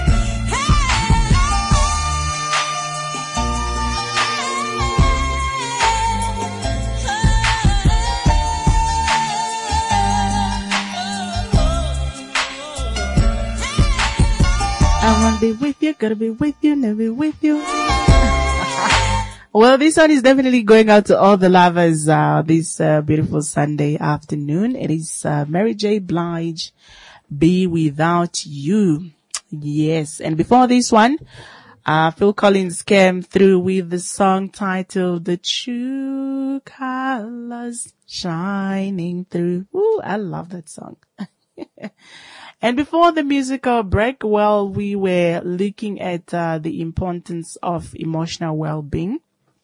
I wanna be with you, gotta be with you, never be with you. Well, this one is definitely going out to all the lovers, this beautiful Sunday afternoon. It is Mary J. Blige, Be Without You. Yes. And before this one, Phil Collins came through with the song titled The True Colors Shining Through. Ooh, I love that song. And before the musical break, well, we were looking at the importance of emotional well-being.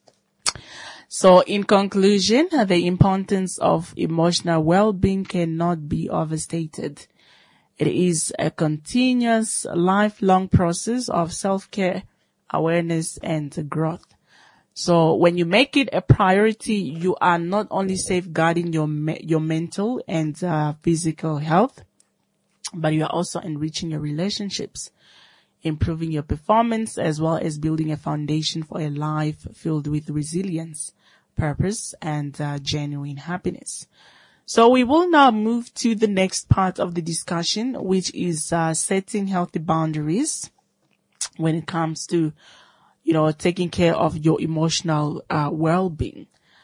So in conclusion, the importance of emotional well-being cannot be overstated. It is a continuous, lifelong process of self-care, awareness, and growth. So when you make it a priority, you are not only safeguarding your mental and physical health, but you are also enriching your relationships, improving your performance, as well as building a foundation for a life filled with resilience, purpose, and genuine happiness. So we will now move to the next part of the discussion, which is setting healthy boundaries when it comes to, taking care of your emotional well-being.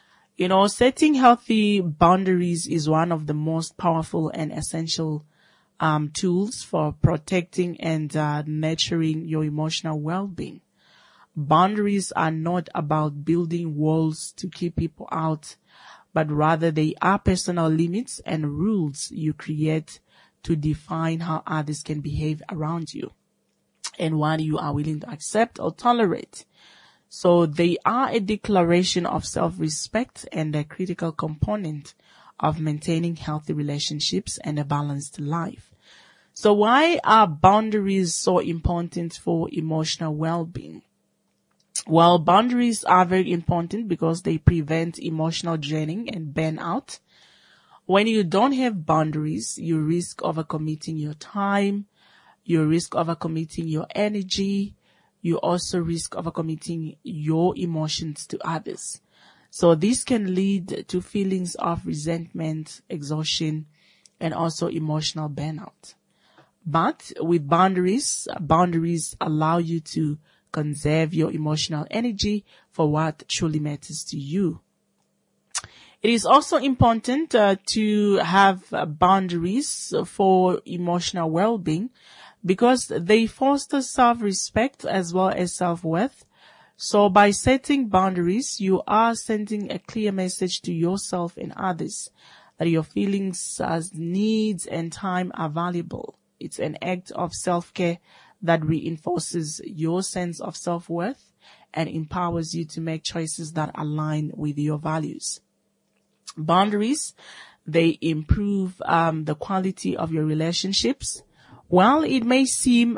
Setting healthy boundaries is one of the most powerful and essential tools for protecting and nurturing your emotional well-being. Boundaries are not about building walls to keep people out, but rather they are personal limits and rules you create to define how others can behave around you and what you are willing to accept or tolerate. So they are a declaration of self-respect and a critical component of maintaining healthy relationships and a balanced life. So why are boundaries so important for emotional well-being? Well, boundaries are very important because they prevent emotional draining and burnout. When you don't have boundaries, you risk overcommitting your time, you risk overcommitting your energy, you also risk overcommitting your emotions to others. So this can lead to feelings of resentment, exhaustion, and also emotional burnout. But with boundaries allow you to conserve your emotional energy for what truly matters to you. It is also important to have boundaries for emotional well-being because they foster self-respect as well as self-worth. So by setting boundaries, you are sending a clear message to yourself and others that your feelings, needs, and time are valuable. It's an act of self-care that reinforces your sense of self-worth and empowers you to make choices that align with your values. Boundaries, they improve the quality of your relationships. While it may seem,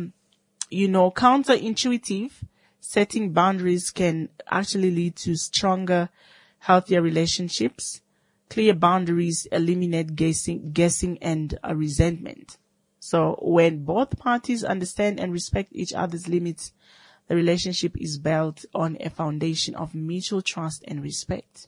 counterintuitive, setting boundaries can actually lead to stronger, healthier relationships. Clear boundaries eliminate guessing and resentment. So when both parties understand and respect each other's limits, the relationship is built on a foundation of mutual trust and respect.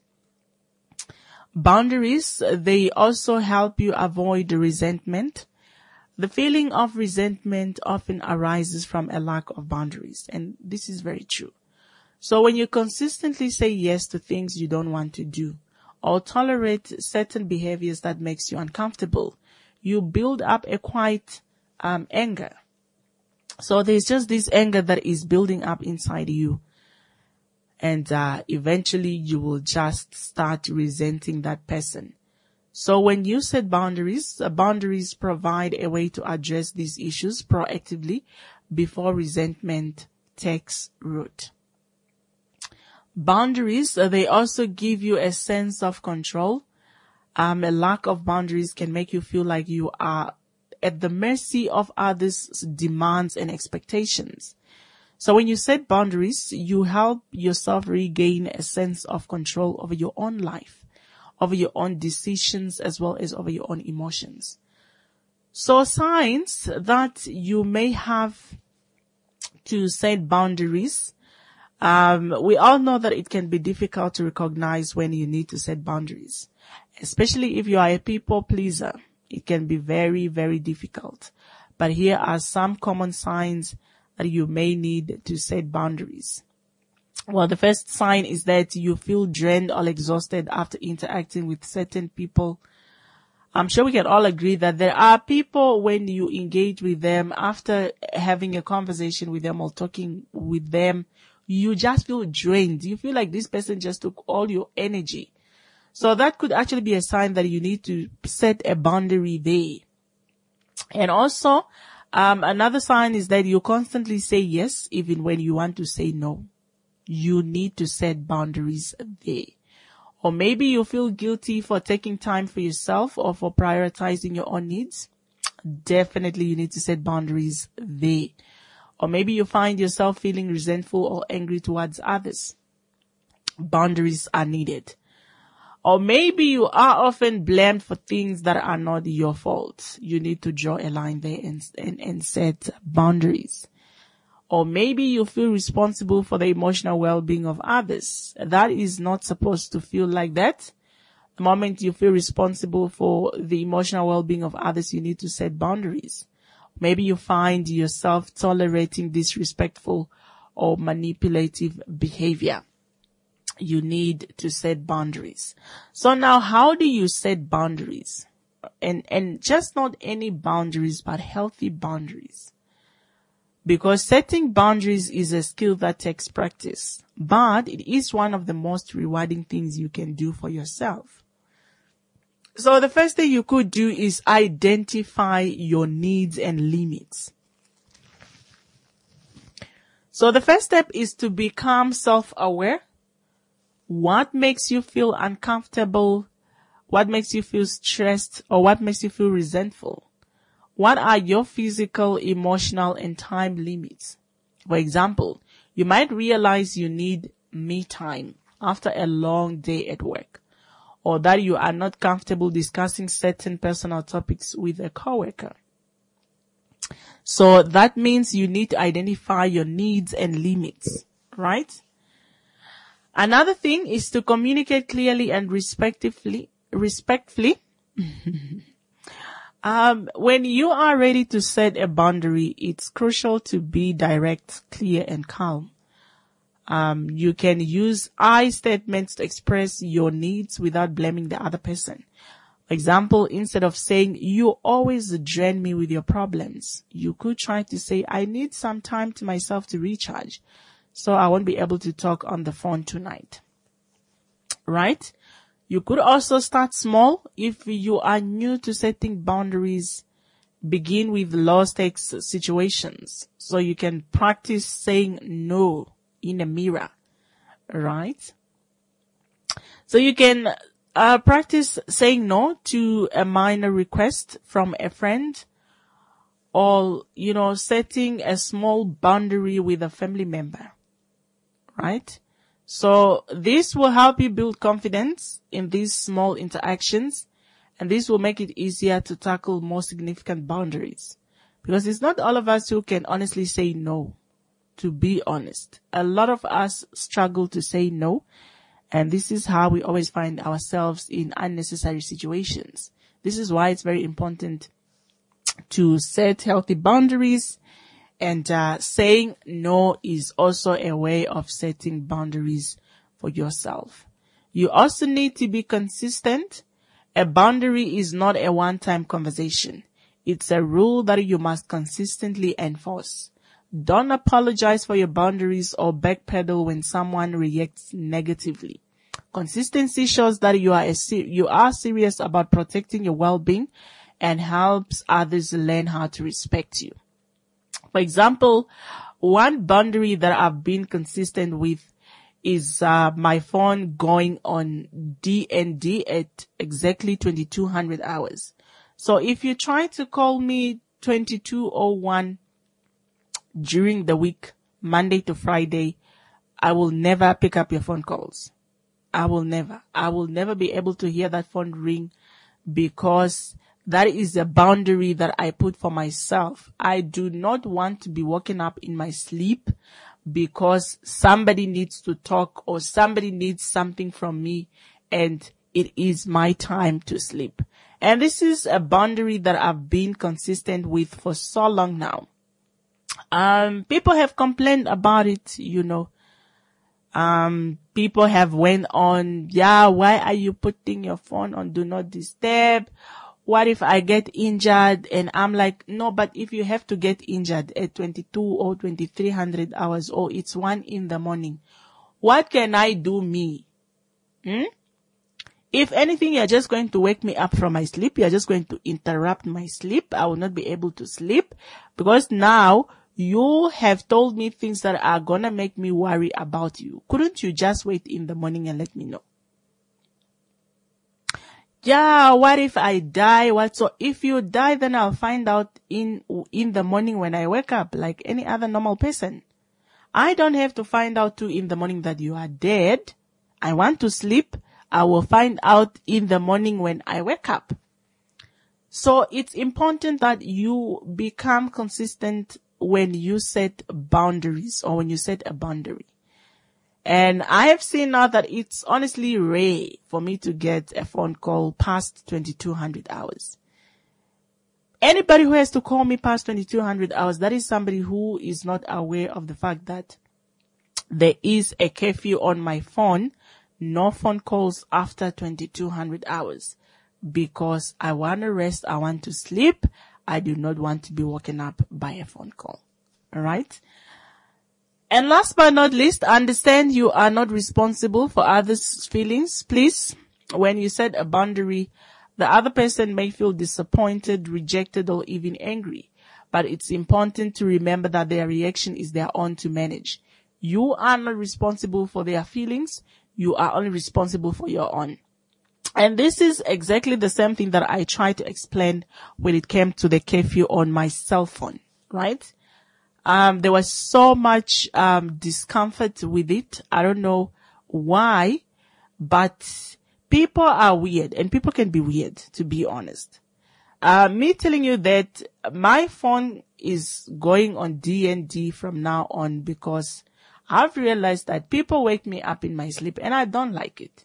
Boundaries, they also help you avoid resentment. The feeling of resentment often arises from a lack of boundaries, and this is very true. So when you consistently say yes to things you don't want to do or tolerate certain behaviors that makes you uncomfortable, you build up a quiet anger. So there's just this anger that is building up inside you. And eventually you will just start resenting that person. So when you set boundaries, boundaries provide a way to address these issues proactively before resentment takes root. Boundaries, they also give you a sense of control. A lack of boundaries can make you feel like you are at the mercy of others' demands and expectations. So when you set boundaries, you help yourself regain a sense of control over your own life, over your own decisions, as well as over your own emotions. So signs that you may have to set boundaries. We all know that it can be difficult to recognize when you need to set boundaries, especially if you are a people pleaser. It can be very, very difficult. But here are some common signs that you may need to set boundaries. Well, the first sign is that you feel drained or exhausted after interacting with certain people. I'm sure we can all agree that there are people when you engage with them after having a conversation with them or talking with them, you just feel drained. You feel like this person just took all your energy. So that could actually be a sign that you need to set a boundary there. And also, another sign is that you constantly say yes, even when you want to say no. You need to set boundaries there. Or maybe you feel guilty for taking time for yourself or for prioritizing your own needs. Definitely you need to set boundaries there. Or maybe you find yourself feeling resentful or angry towards others. Boundaries are needed. Or maybe you are often blamed for things that are not your fault. You need to draw a line there and set boundaries. Or maybe you feel responsible for the emotional well-being of others. That is not supposed to feel like that. The moment you feel responsible for the emotional well-being of others, you need to set boundaries. Maybe you find yourself tolerating disrespectful or manipulative behavior. You need to set boundaries. So now, how do you set boundaries? And just not any boundaries, but healthy boundaries. Because setting boundaries is a skill that takes practice, but it is one of the most rewarding things you can do for yourself. So the first thing you could do is identify your needs and limits. So the first step is to become self-aware. What makes you feel uncomfortable? What makes you feel stressed? Or what makes you feel resentful? What are your physical, emotional, and time limits? For example, you might realize you need me time after a long day at work, or that you are not comfortable discussing certain personal topics with a coworker. So that means you need to identify your needs and limits, right? Another thing is to communicate clearly and respectfully. When you are ready to set a boundary, it's crucial to be direct, clear, and calm. You can use I statements to express your needs without blaming the other person. For example, instead of saying, you always drain me with your problems, you could try to say, I need some time to myself to recharge, so I won't be able to talk on the phone tonight. Right? You could also start small. If you are new to setting boundaries, begin with low-stakes situations. So you can practice saying no in a mirror, right? So you can practice saying no to a minor request from a friend, or, setting a small boundary with a family member, right? So this will help you build confidence in these small interactions, and this will make it easier to tackle more significant boundaries. Because it's not all of us who can honestly say no, to be honest. A lot of us struggle to say no, and this is how we always find ourselves in unnecessary situations. This is why it's very important to set healthy boundaries. And saying no is also a way of setting boundaries for yourself. You also need to be consistent. A boundary is not a one-time conversation. It's a rule that you must consistently enforce. Don't apologize for your boundaries or backpedal when someone reacts negatively. Consistency shows that you are serious about protecting your well-being and helps others learn how to respect you. For example, one boundary that I've been consistent with is my phone going on DND at exactly 2200 hours. So if you try to call me 2201 during the week, Monday to Friday, I will never pick up your phone calls. I will never be able to hear that phone ring, because that is a boundary that I put for myself. I do not want to be woken up in my sleep because somebody needs to talk or somebody needs something from me, and it is my time to sleep. And this is a boundary that I've been consistent with for so long now. People have complained about it, people have went on, why are you putting your phone on do not disturb? What if I get injured? And I'm like, no, but if you have to get injured at 22 or 2300 hours, or it's 1 a.m, what can I do, me? If anything, you're just going to wake me up from my sleep. You're just going to interrupt my sleep. I will not be able to sleep because now you have told me things that are gonna make me worry about you. Couldn't you just wait in the morning and let me know? Yeah, what if I die? What? So if you die, then I'll find out in the morning when I wake up, like any other normal person. I don't have to find out 2 a.m. that you are dead. I want to sleep. I will find out in the morning when I wake up. So it's important that you become consistent when you set boundaries or when you set a boundary. And I have seen now that it's honestly rare for me to get a phone call past 2200 hours. Anybody who has to call me past 2200 hours, that is somebody who is not aware of the fact that there is a curfew on my phone. No phone calls after 2200 hours because I want to rest. I want to sleep. I do not want to be woken up by a phone call. All right. And last but not least, understand you are not responsible for others' feelings. Please, when you set a boundary, the other person may feel disappointed, rejected, or even angry. But it's important to remember that their reaction is their own to manage. You are not responsible for their feelings. You are only responsible for your own. And this is exactly the same thing that I tried to explain when it came to the curfew on my cell phone, right? There was so much discomfort with it. I don't know why, but people are weird and people can be weird, to be honest. Me telling you that my phone is going on D&D from now on because I've realized that people wake me up in my sleep and I don't like it.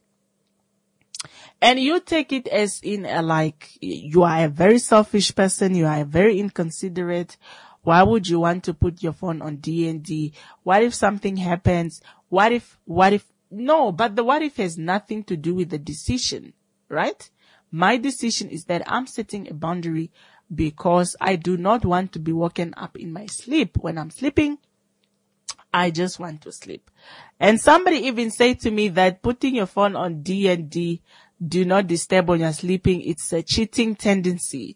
And you take it as in like you are a very selfish person, you are very inconsiderate. Why would you want to put your phone on D&D? What if something happens? What if? No, but the what if has nothing to do with the decision, right? My decision is that I'm setting a boundary because I do not want to be woken up in my sleep. When I'm sleeping, I just want to sleep. And somebody even said to me that putting your phone on D&D, do not disturb when you're sleeping, it's a cheating tendency.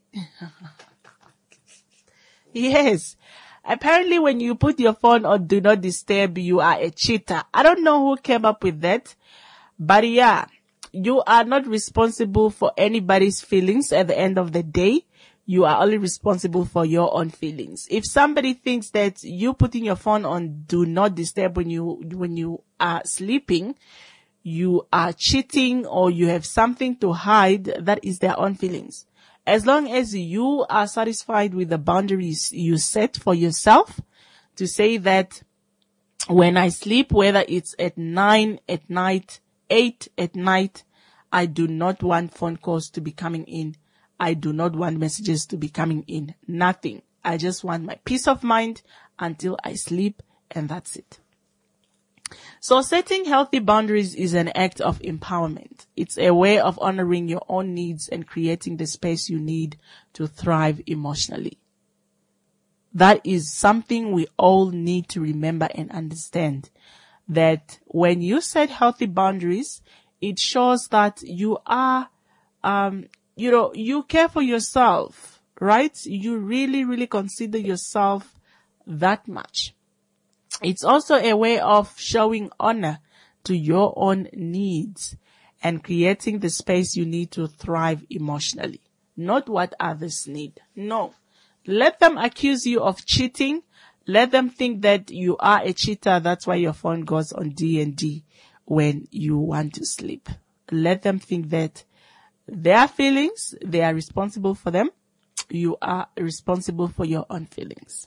Yes. Apparently when you put your phone on do not disturb, you are a cheater. I don't know who came up with that, but yeah, you are not responsible for anybody's feelings at the end of the day. You are only responsible for your own feelings. If somebody thinks that you putting your phone on do not disturb when you are sleeping, you are cheating or you have something to hide, that is their own feelings. As long as you are satisfied with the boundaries you set for yourself to say that when I sleep, whether it's at 9 at night, 8 at night, I do not want phone calls to be coming in. I do not want messages to be coming in. Nothing. I just want my peace of mind until I sleep, and that's it. So setting healthy boundaries is an act of empowerment. It's a way of honoring your own needs and creating the space you need to thrive emotionally. That is something we all need to remember and understand, that when you set healthy boundaries, it shows that you are, you care for yourself, right? You really, really consider yourself that much. It's also a way of showing honor to your own needs and creating the space you need to thrive emotionally, not what others need. No. Let them accuse you of cheating. Let them think that you are a cheater. That's why your phone goes on D&D when you want to sleep. Let them think that their feelings, they are responsible for them. You are responsible for your own feelings.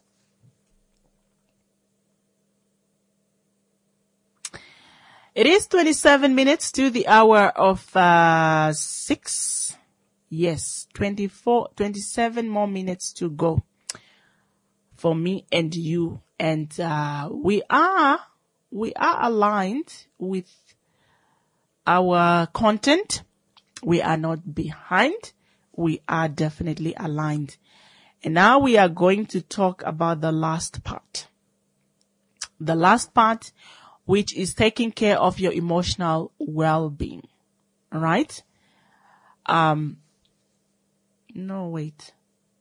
It is 27 minutes to the hour of 6. Yes, 27 more minutes to go for me and you. And we are aligned with our content. We are not behind. we are definitely aligned. And now we are going to talk about the last part. The last part, which is taking care of your emotional well-being. All right? No, wait.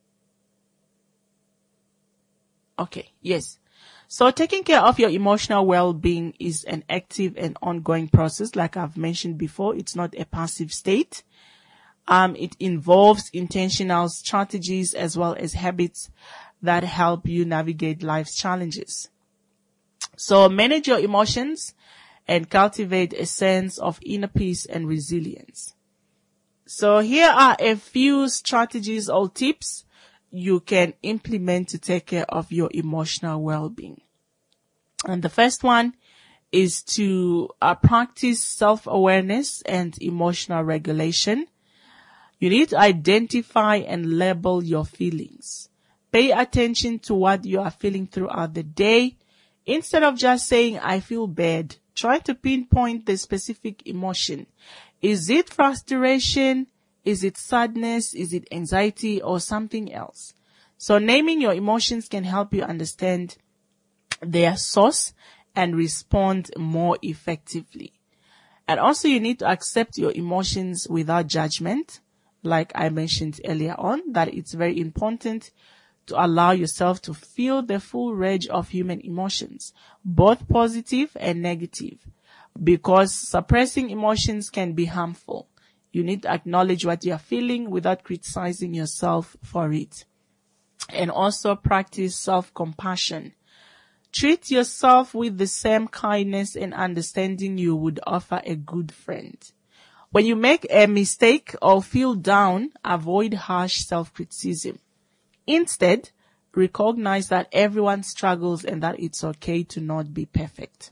Okay, yes. So taking care of your emotional well-being is an active and ongoing process. Like I've mentioned before, it's not a passive state. It involves intentional strategies as well as habits that help you navigate life's challenges. So manage your emotions and cultivate a sense of inner peace and resilience. So here are a few strategies or tips you can implement to take care of your emotional well-being. And the first one is to practice self-awareness and emotional regulation. You need to identify and label your feelings. Pay attention to what you are feeling throughout the day. Instead of just saying, I feel bad, try to pinpoint the specific emotion. Is it frustration? Is it sadness? Is it anxiety or something else? So naming your emotions can help you understand their source and respond more effectively. And also you need to accept your emotions without judgment. Like I mentioned earlier on, that it's very important to allow yourself to feel the full range of human emotions, both positive and negative, because suppressing emotions can be harmful. You need to acknowledge what you are feeling without criticizing yourself for it. And also practice self-compassion. Treat yourself with the same kindness and understanding you would offer a good friend. When you make a mistake or feel down, avoid harsh self-criticism. Instead, recognize that everyone struggles and that it's okay to not be perfect.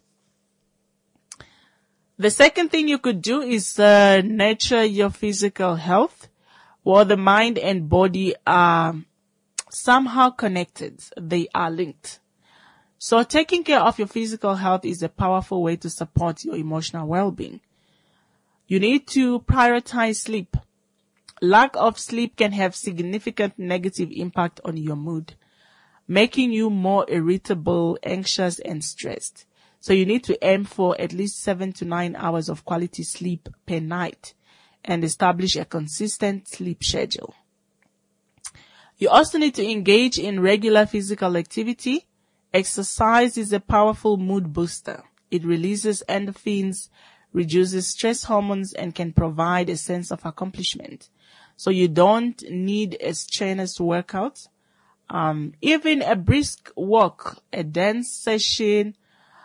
The second thing you could do is nurture your physical health. While the mind and body are somehow connected, they are linked. So taking care of your physical health is a powerful way to support your emotional well-being. You need to prioritize sleep. Lack of sleep can have significant negative impact on your mood, making you more irritable, anxious, and stressed. So you need to aim for at least 7 to 9 hours of quality sleep per night and establish a consistent sleep schedule. You also need to engage in regular physical activity. Exercise is a powerful mood booster. It releases endorphins, reduces stress hormones, and can provide a sense of accomplishment. So you don't need a strenuous workout. Even a brisk walk, a dance session,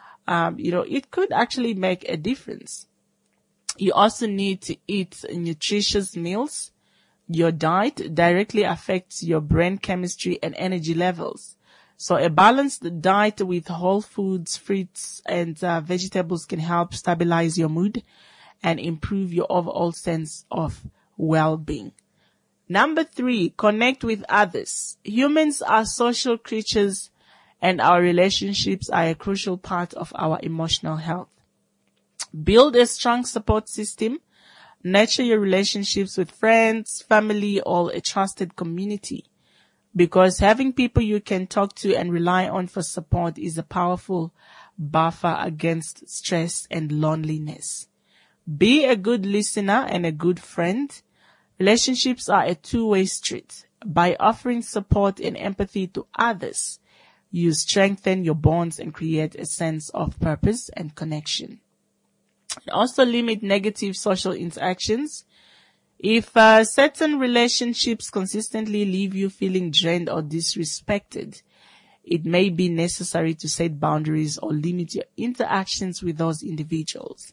it could actually make a difference. You also need to eat nutritious meals. Your diet directly affects your brain chemistry and energy levels. So a balanced diet with whole foods, fruits, and vegetables can help stabilize your mood and improve your overall sense of well-being. Number 3, connect with others. Humans are social creatures, and our relationships are a crucial part of our emotional health. Build a strong support system. Nurture your relationships with friends, family, or a trusted community, because having people you can talk to and rely on for support is a powerful buffer against stress and loneliness. Be a good listener and a good friend. Relationships are a two-way street. By offering support and empathy to others, you strengthen your bonds and create a sense of purpose and connection. Also limit negative social interactions. If certain relationships consistently leave you feeling drained or disrespected, it may be necessary to set boundaries or limit your interactions with those individuals.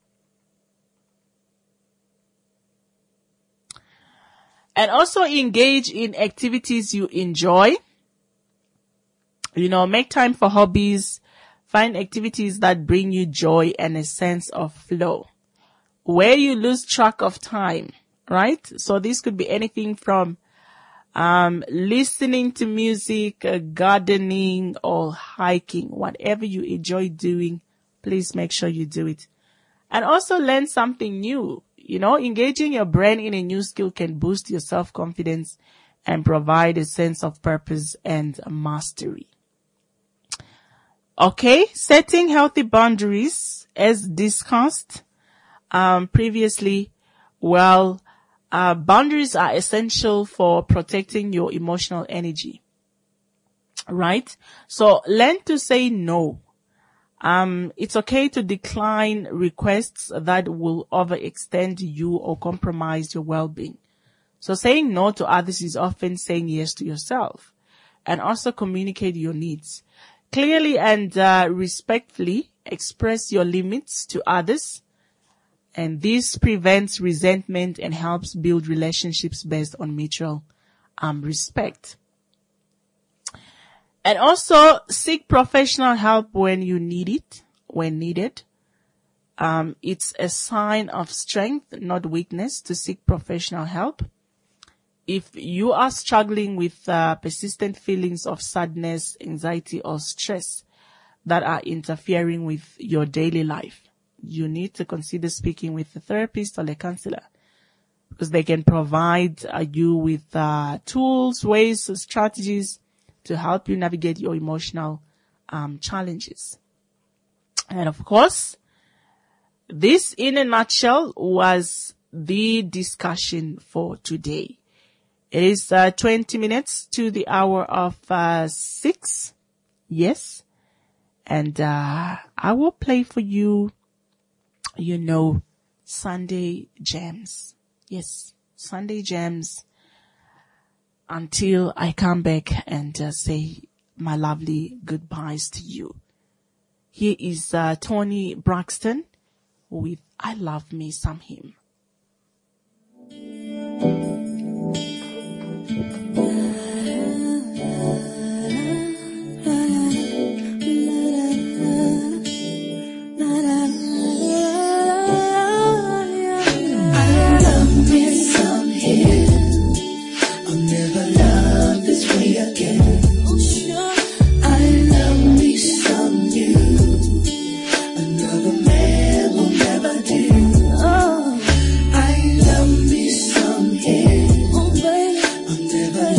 And also engage in activities you enjoy. Make time for hobbies. Find activities that bring you joy and a sense of flow, where you lose track of time, right? So this could be anything from listening to music, gardening, or hiking. Whatever you enjoy doing, please make sure you do it. And also learn something new. engaging your brain in a new skill can boost your self-confidence and provide a sense of purpose and mastery. Okay, setting healthy boundaries, as discussed previously. Well, boundaries are essential for protecting your emotional energy, right? So learn to say no. It's okay to decline requests that will overextend you or compromise your well-being. So saying no to others is often saying yes to yourself. And also communicate your needs. Clearly and respectfully express your limits to others. And this prevents resentment and helps build relationships based on mutual respect. And also seek professional help when you need it, when needed. It's a sign of strength, not weakness, to seek professional help. If you are struggling with persistent feelings of sadness, anxiety, or stress that are interfering with your daily life, you need to consider speaking with a therapist or a counselor, because they can provide you with tools, ways, strategies to help you navigate your emotional challenges. And of course, this in a nutshell was the discussion for today. It is 20 minutes to the hour of 6. Yes. And I will play for you, Sunday Jams. Yes, Sunday Jams, until I come back and say my lovely goodbyes to you. Here is Tony Braxton with I Love Me Some Him. Never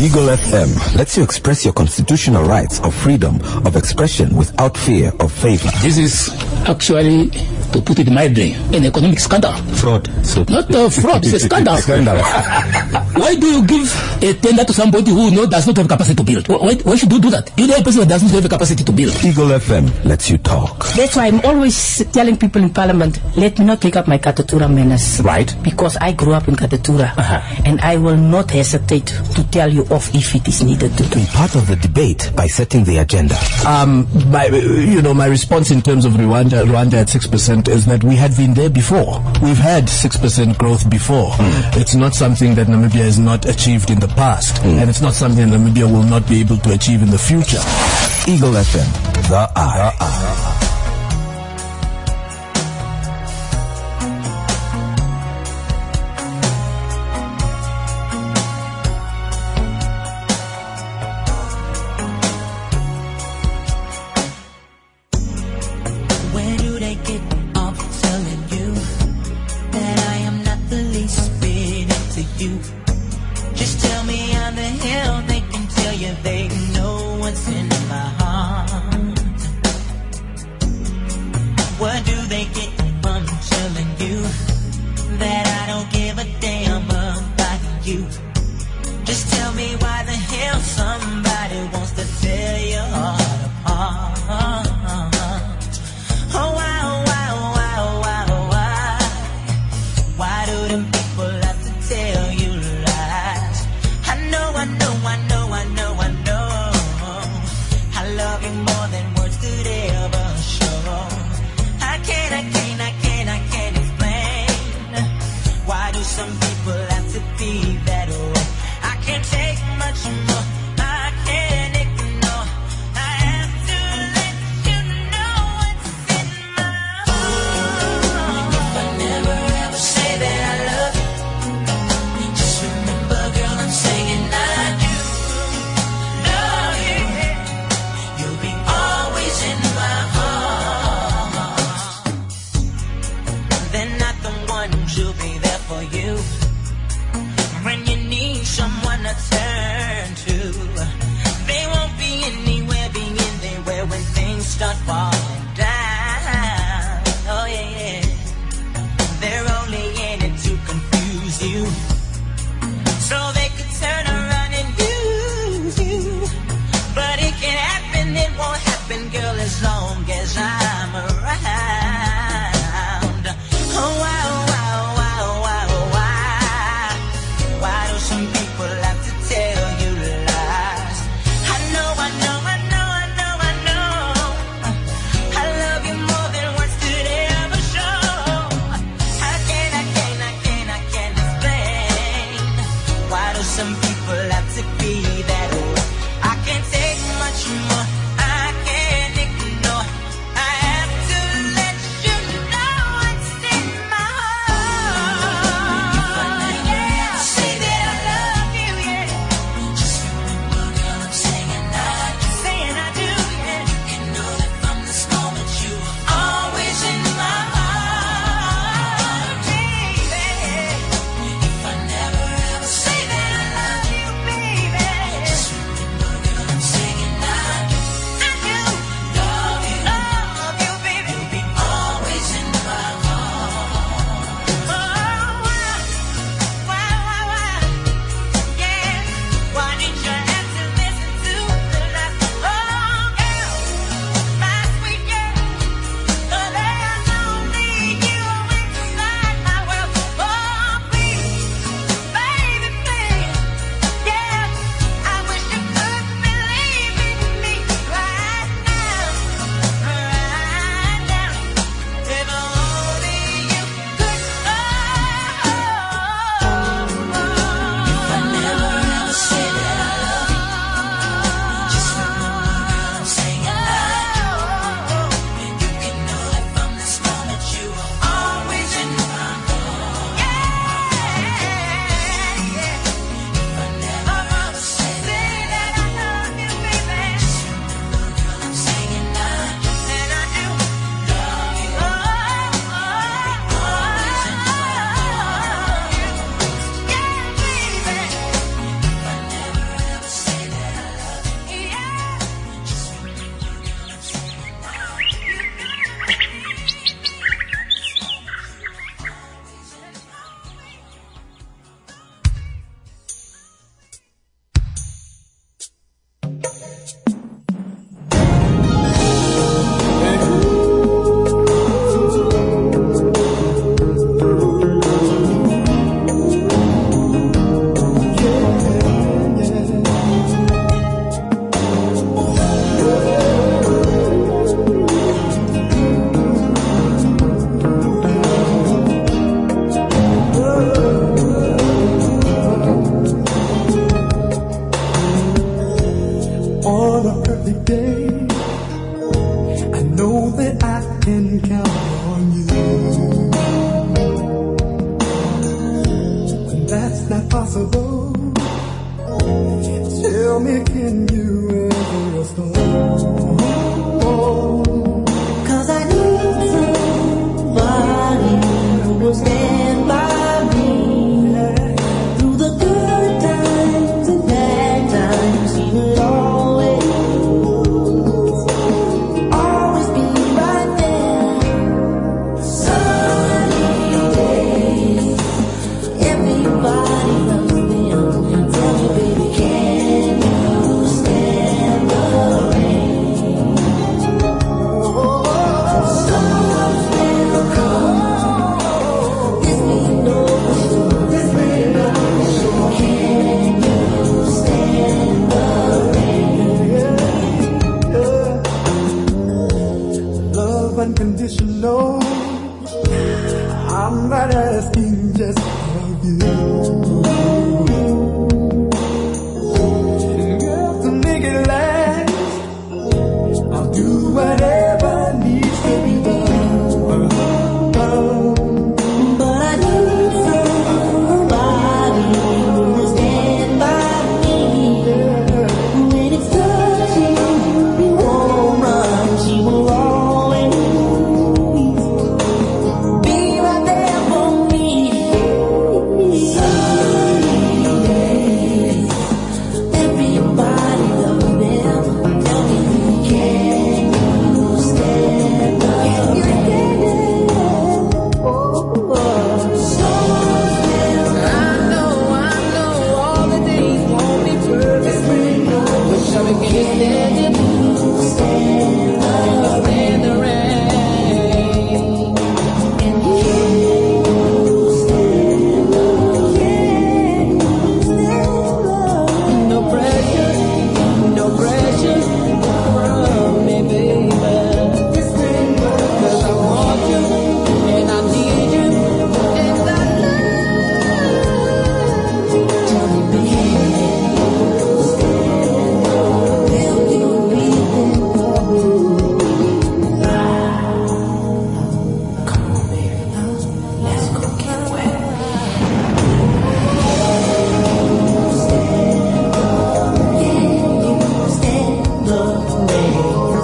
Eagle FM lets you express your constitutional rights of freedom of expression without fear of favor. This is actually, to put it mildly, an economic scandal. Fraud. So Not fraud, it's a scandal. Why do you give a tender to somebody who does not have capacity to build? Why should you do that? You're the person that doesn't have the capacity to build. Eagle FM lets you talk. That's why I'm always telling people in Parliament, let me not take up my Katatura menace. Right. Because I grew up in Katatura. And I will not hesitate to tell you off if it is needed to. Be part of the debate by setting the agenda. My response in terms of Rwanda at 6% is that we had been there before. We've had 6% growth before. It's not something that Namibia has not achieved in the past. And it's not something that Namibia will not be able to achieve in the future. Eagle FM, the eye. Where do they get off telling you that I am not the least bit into you? Just tell me how the hell they can tell you they know what's in my heart. What do they get from telling you that I don't give a damn about you? Just tell me why the hell somebody wants to tear your heart apart. Oh, why, why do them people have to tell you lies? I know, I love you more than words could ever show. I can't explain. Why do some people have to be that way? I can't take much more. I can't ignore. I have to let you know what's in my heart. If I never ever say that I love you, just remember, girl, I'm saying I do love you. You'll be always in my heart. They're not the ones who'll be there for you when you need someone to turn to. can count on you. When that's not possible, tell me, can you ever rest alone? 'Cause I need somebody who will stand by me through the good times and bad times. He will always be right there. Sunny days, everybody loves them. Tell me, baby, can you stand the rain? Storms will come. This we know for sure. This we know for sure. Can you stand the rain? Love unconditional. I'm not asking just for you. Girl, to make it last, I'll do whatever needs to be done. But I need somebody who will stand by me when it's touching. You won't run. She will always be right there for me. Sunny days, everybody loves them. Tell me, can you stand the rain? I know all the days won't be perfect, but shall we can stand it? Stand the rain. And can you stand the rain? No pressure from me, baby. 'Cause I want you and I need you and I love you. Tell me, baby, will you be there for me? Come on, baby, let's go get wet. Can you stand the rain?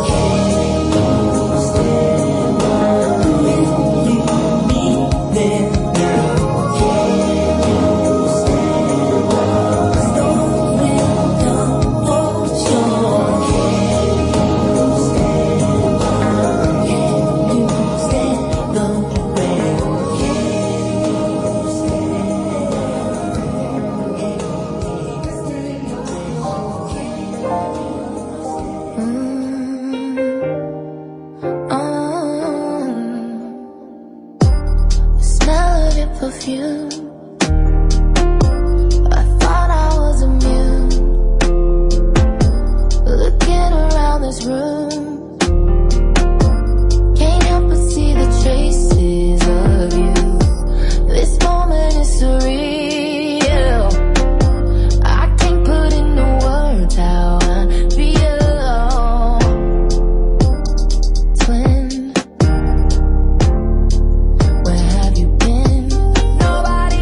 Smell of your perfume. I thought I was immune. Looking around this room, can't help but see the traces of you. This moment is surreal. I can't put into words how I feel. Twin, where have you been? Nobody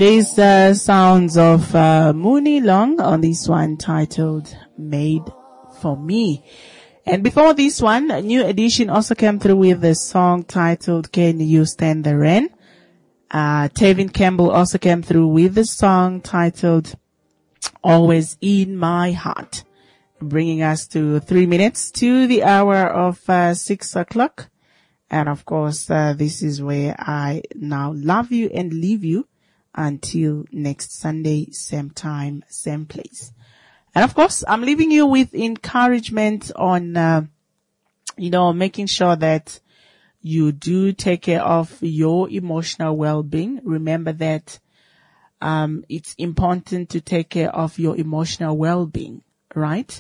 It is sounds of Mooney Long on this one titled Made for Me. And before this one, a New Edition also came through with the song titled Can You Stand the Rain? Tevin Campbell also came through with the song titled Always in My Heart, bringing us to 3 minutes to the hour of 6 o'clock. And of course, this is where I now love you and leave you until next Sunday, same time, same place. And of course, I'm leaving you with encouragement on, making sure that you do take care of your emotional well-being. Remember that, it's important to take care of your emotional well-being, right?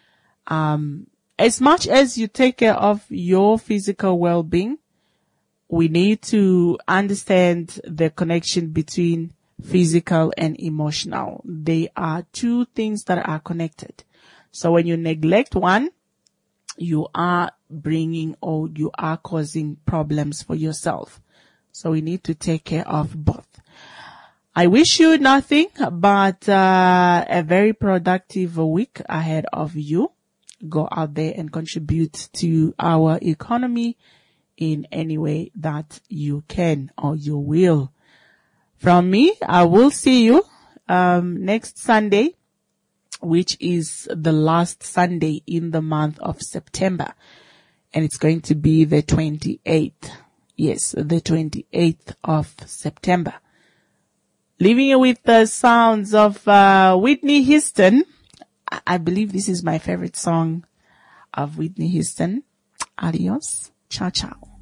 As much as you take care of your physical well-being, we need to understand the connection between physical and emotional. They are two things that are connected. So when you neglect one, you are bringing or you are causing problems for yourself. So we need to take care of both. I wish you nothing but a very productive week ahead of you. Go out there and contribute to our economy in any way that you can or you will. From me, I will see you next Sunday, which is the last Sunday in the month of September. And it's going to be the 28th. Yes, the 28th of September. Leaving you with the sounds of Whitney Houston. I believe this is my favorite song of Whitney Houston. Adios. Ciao, ciao.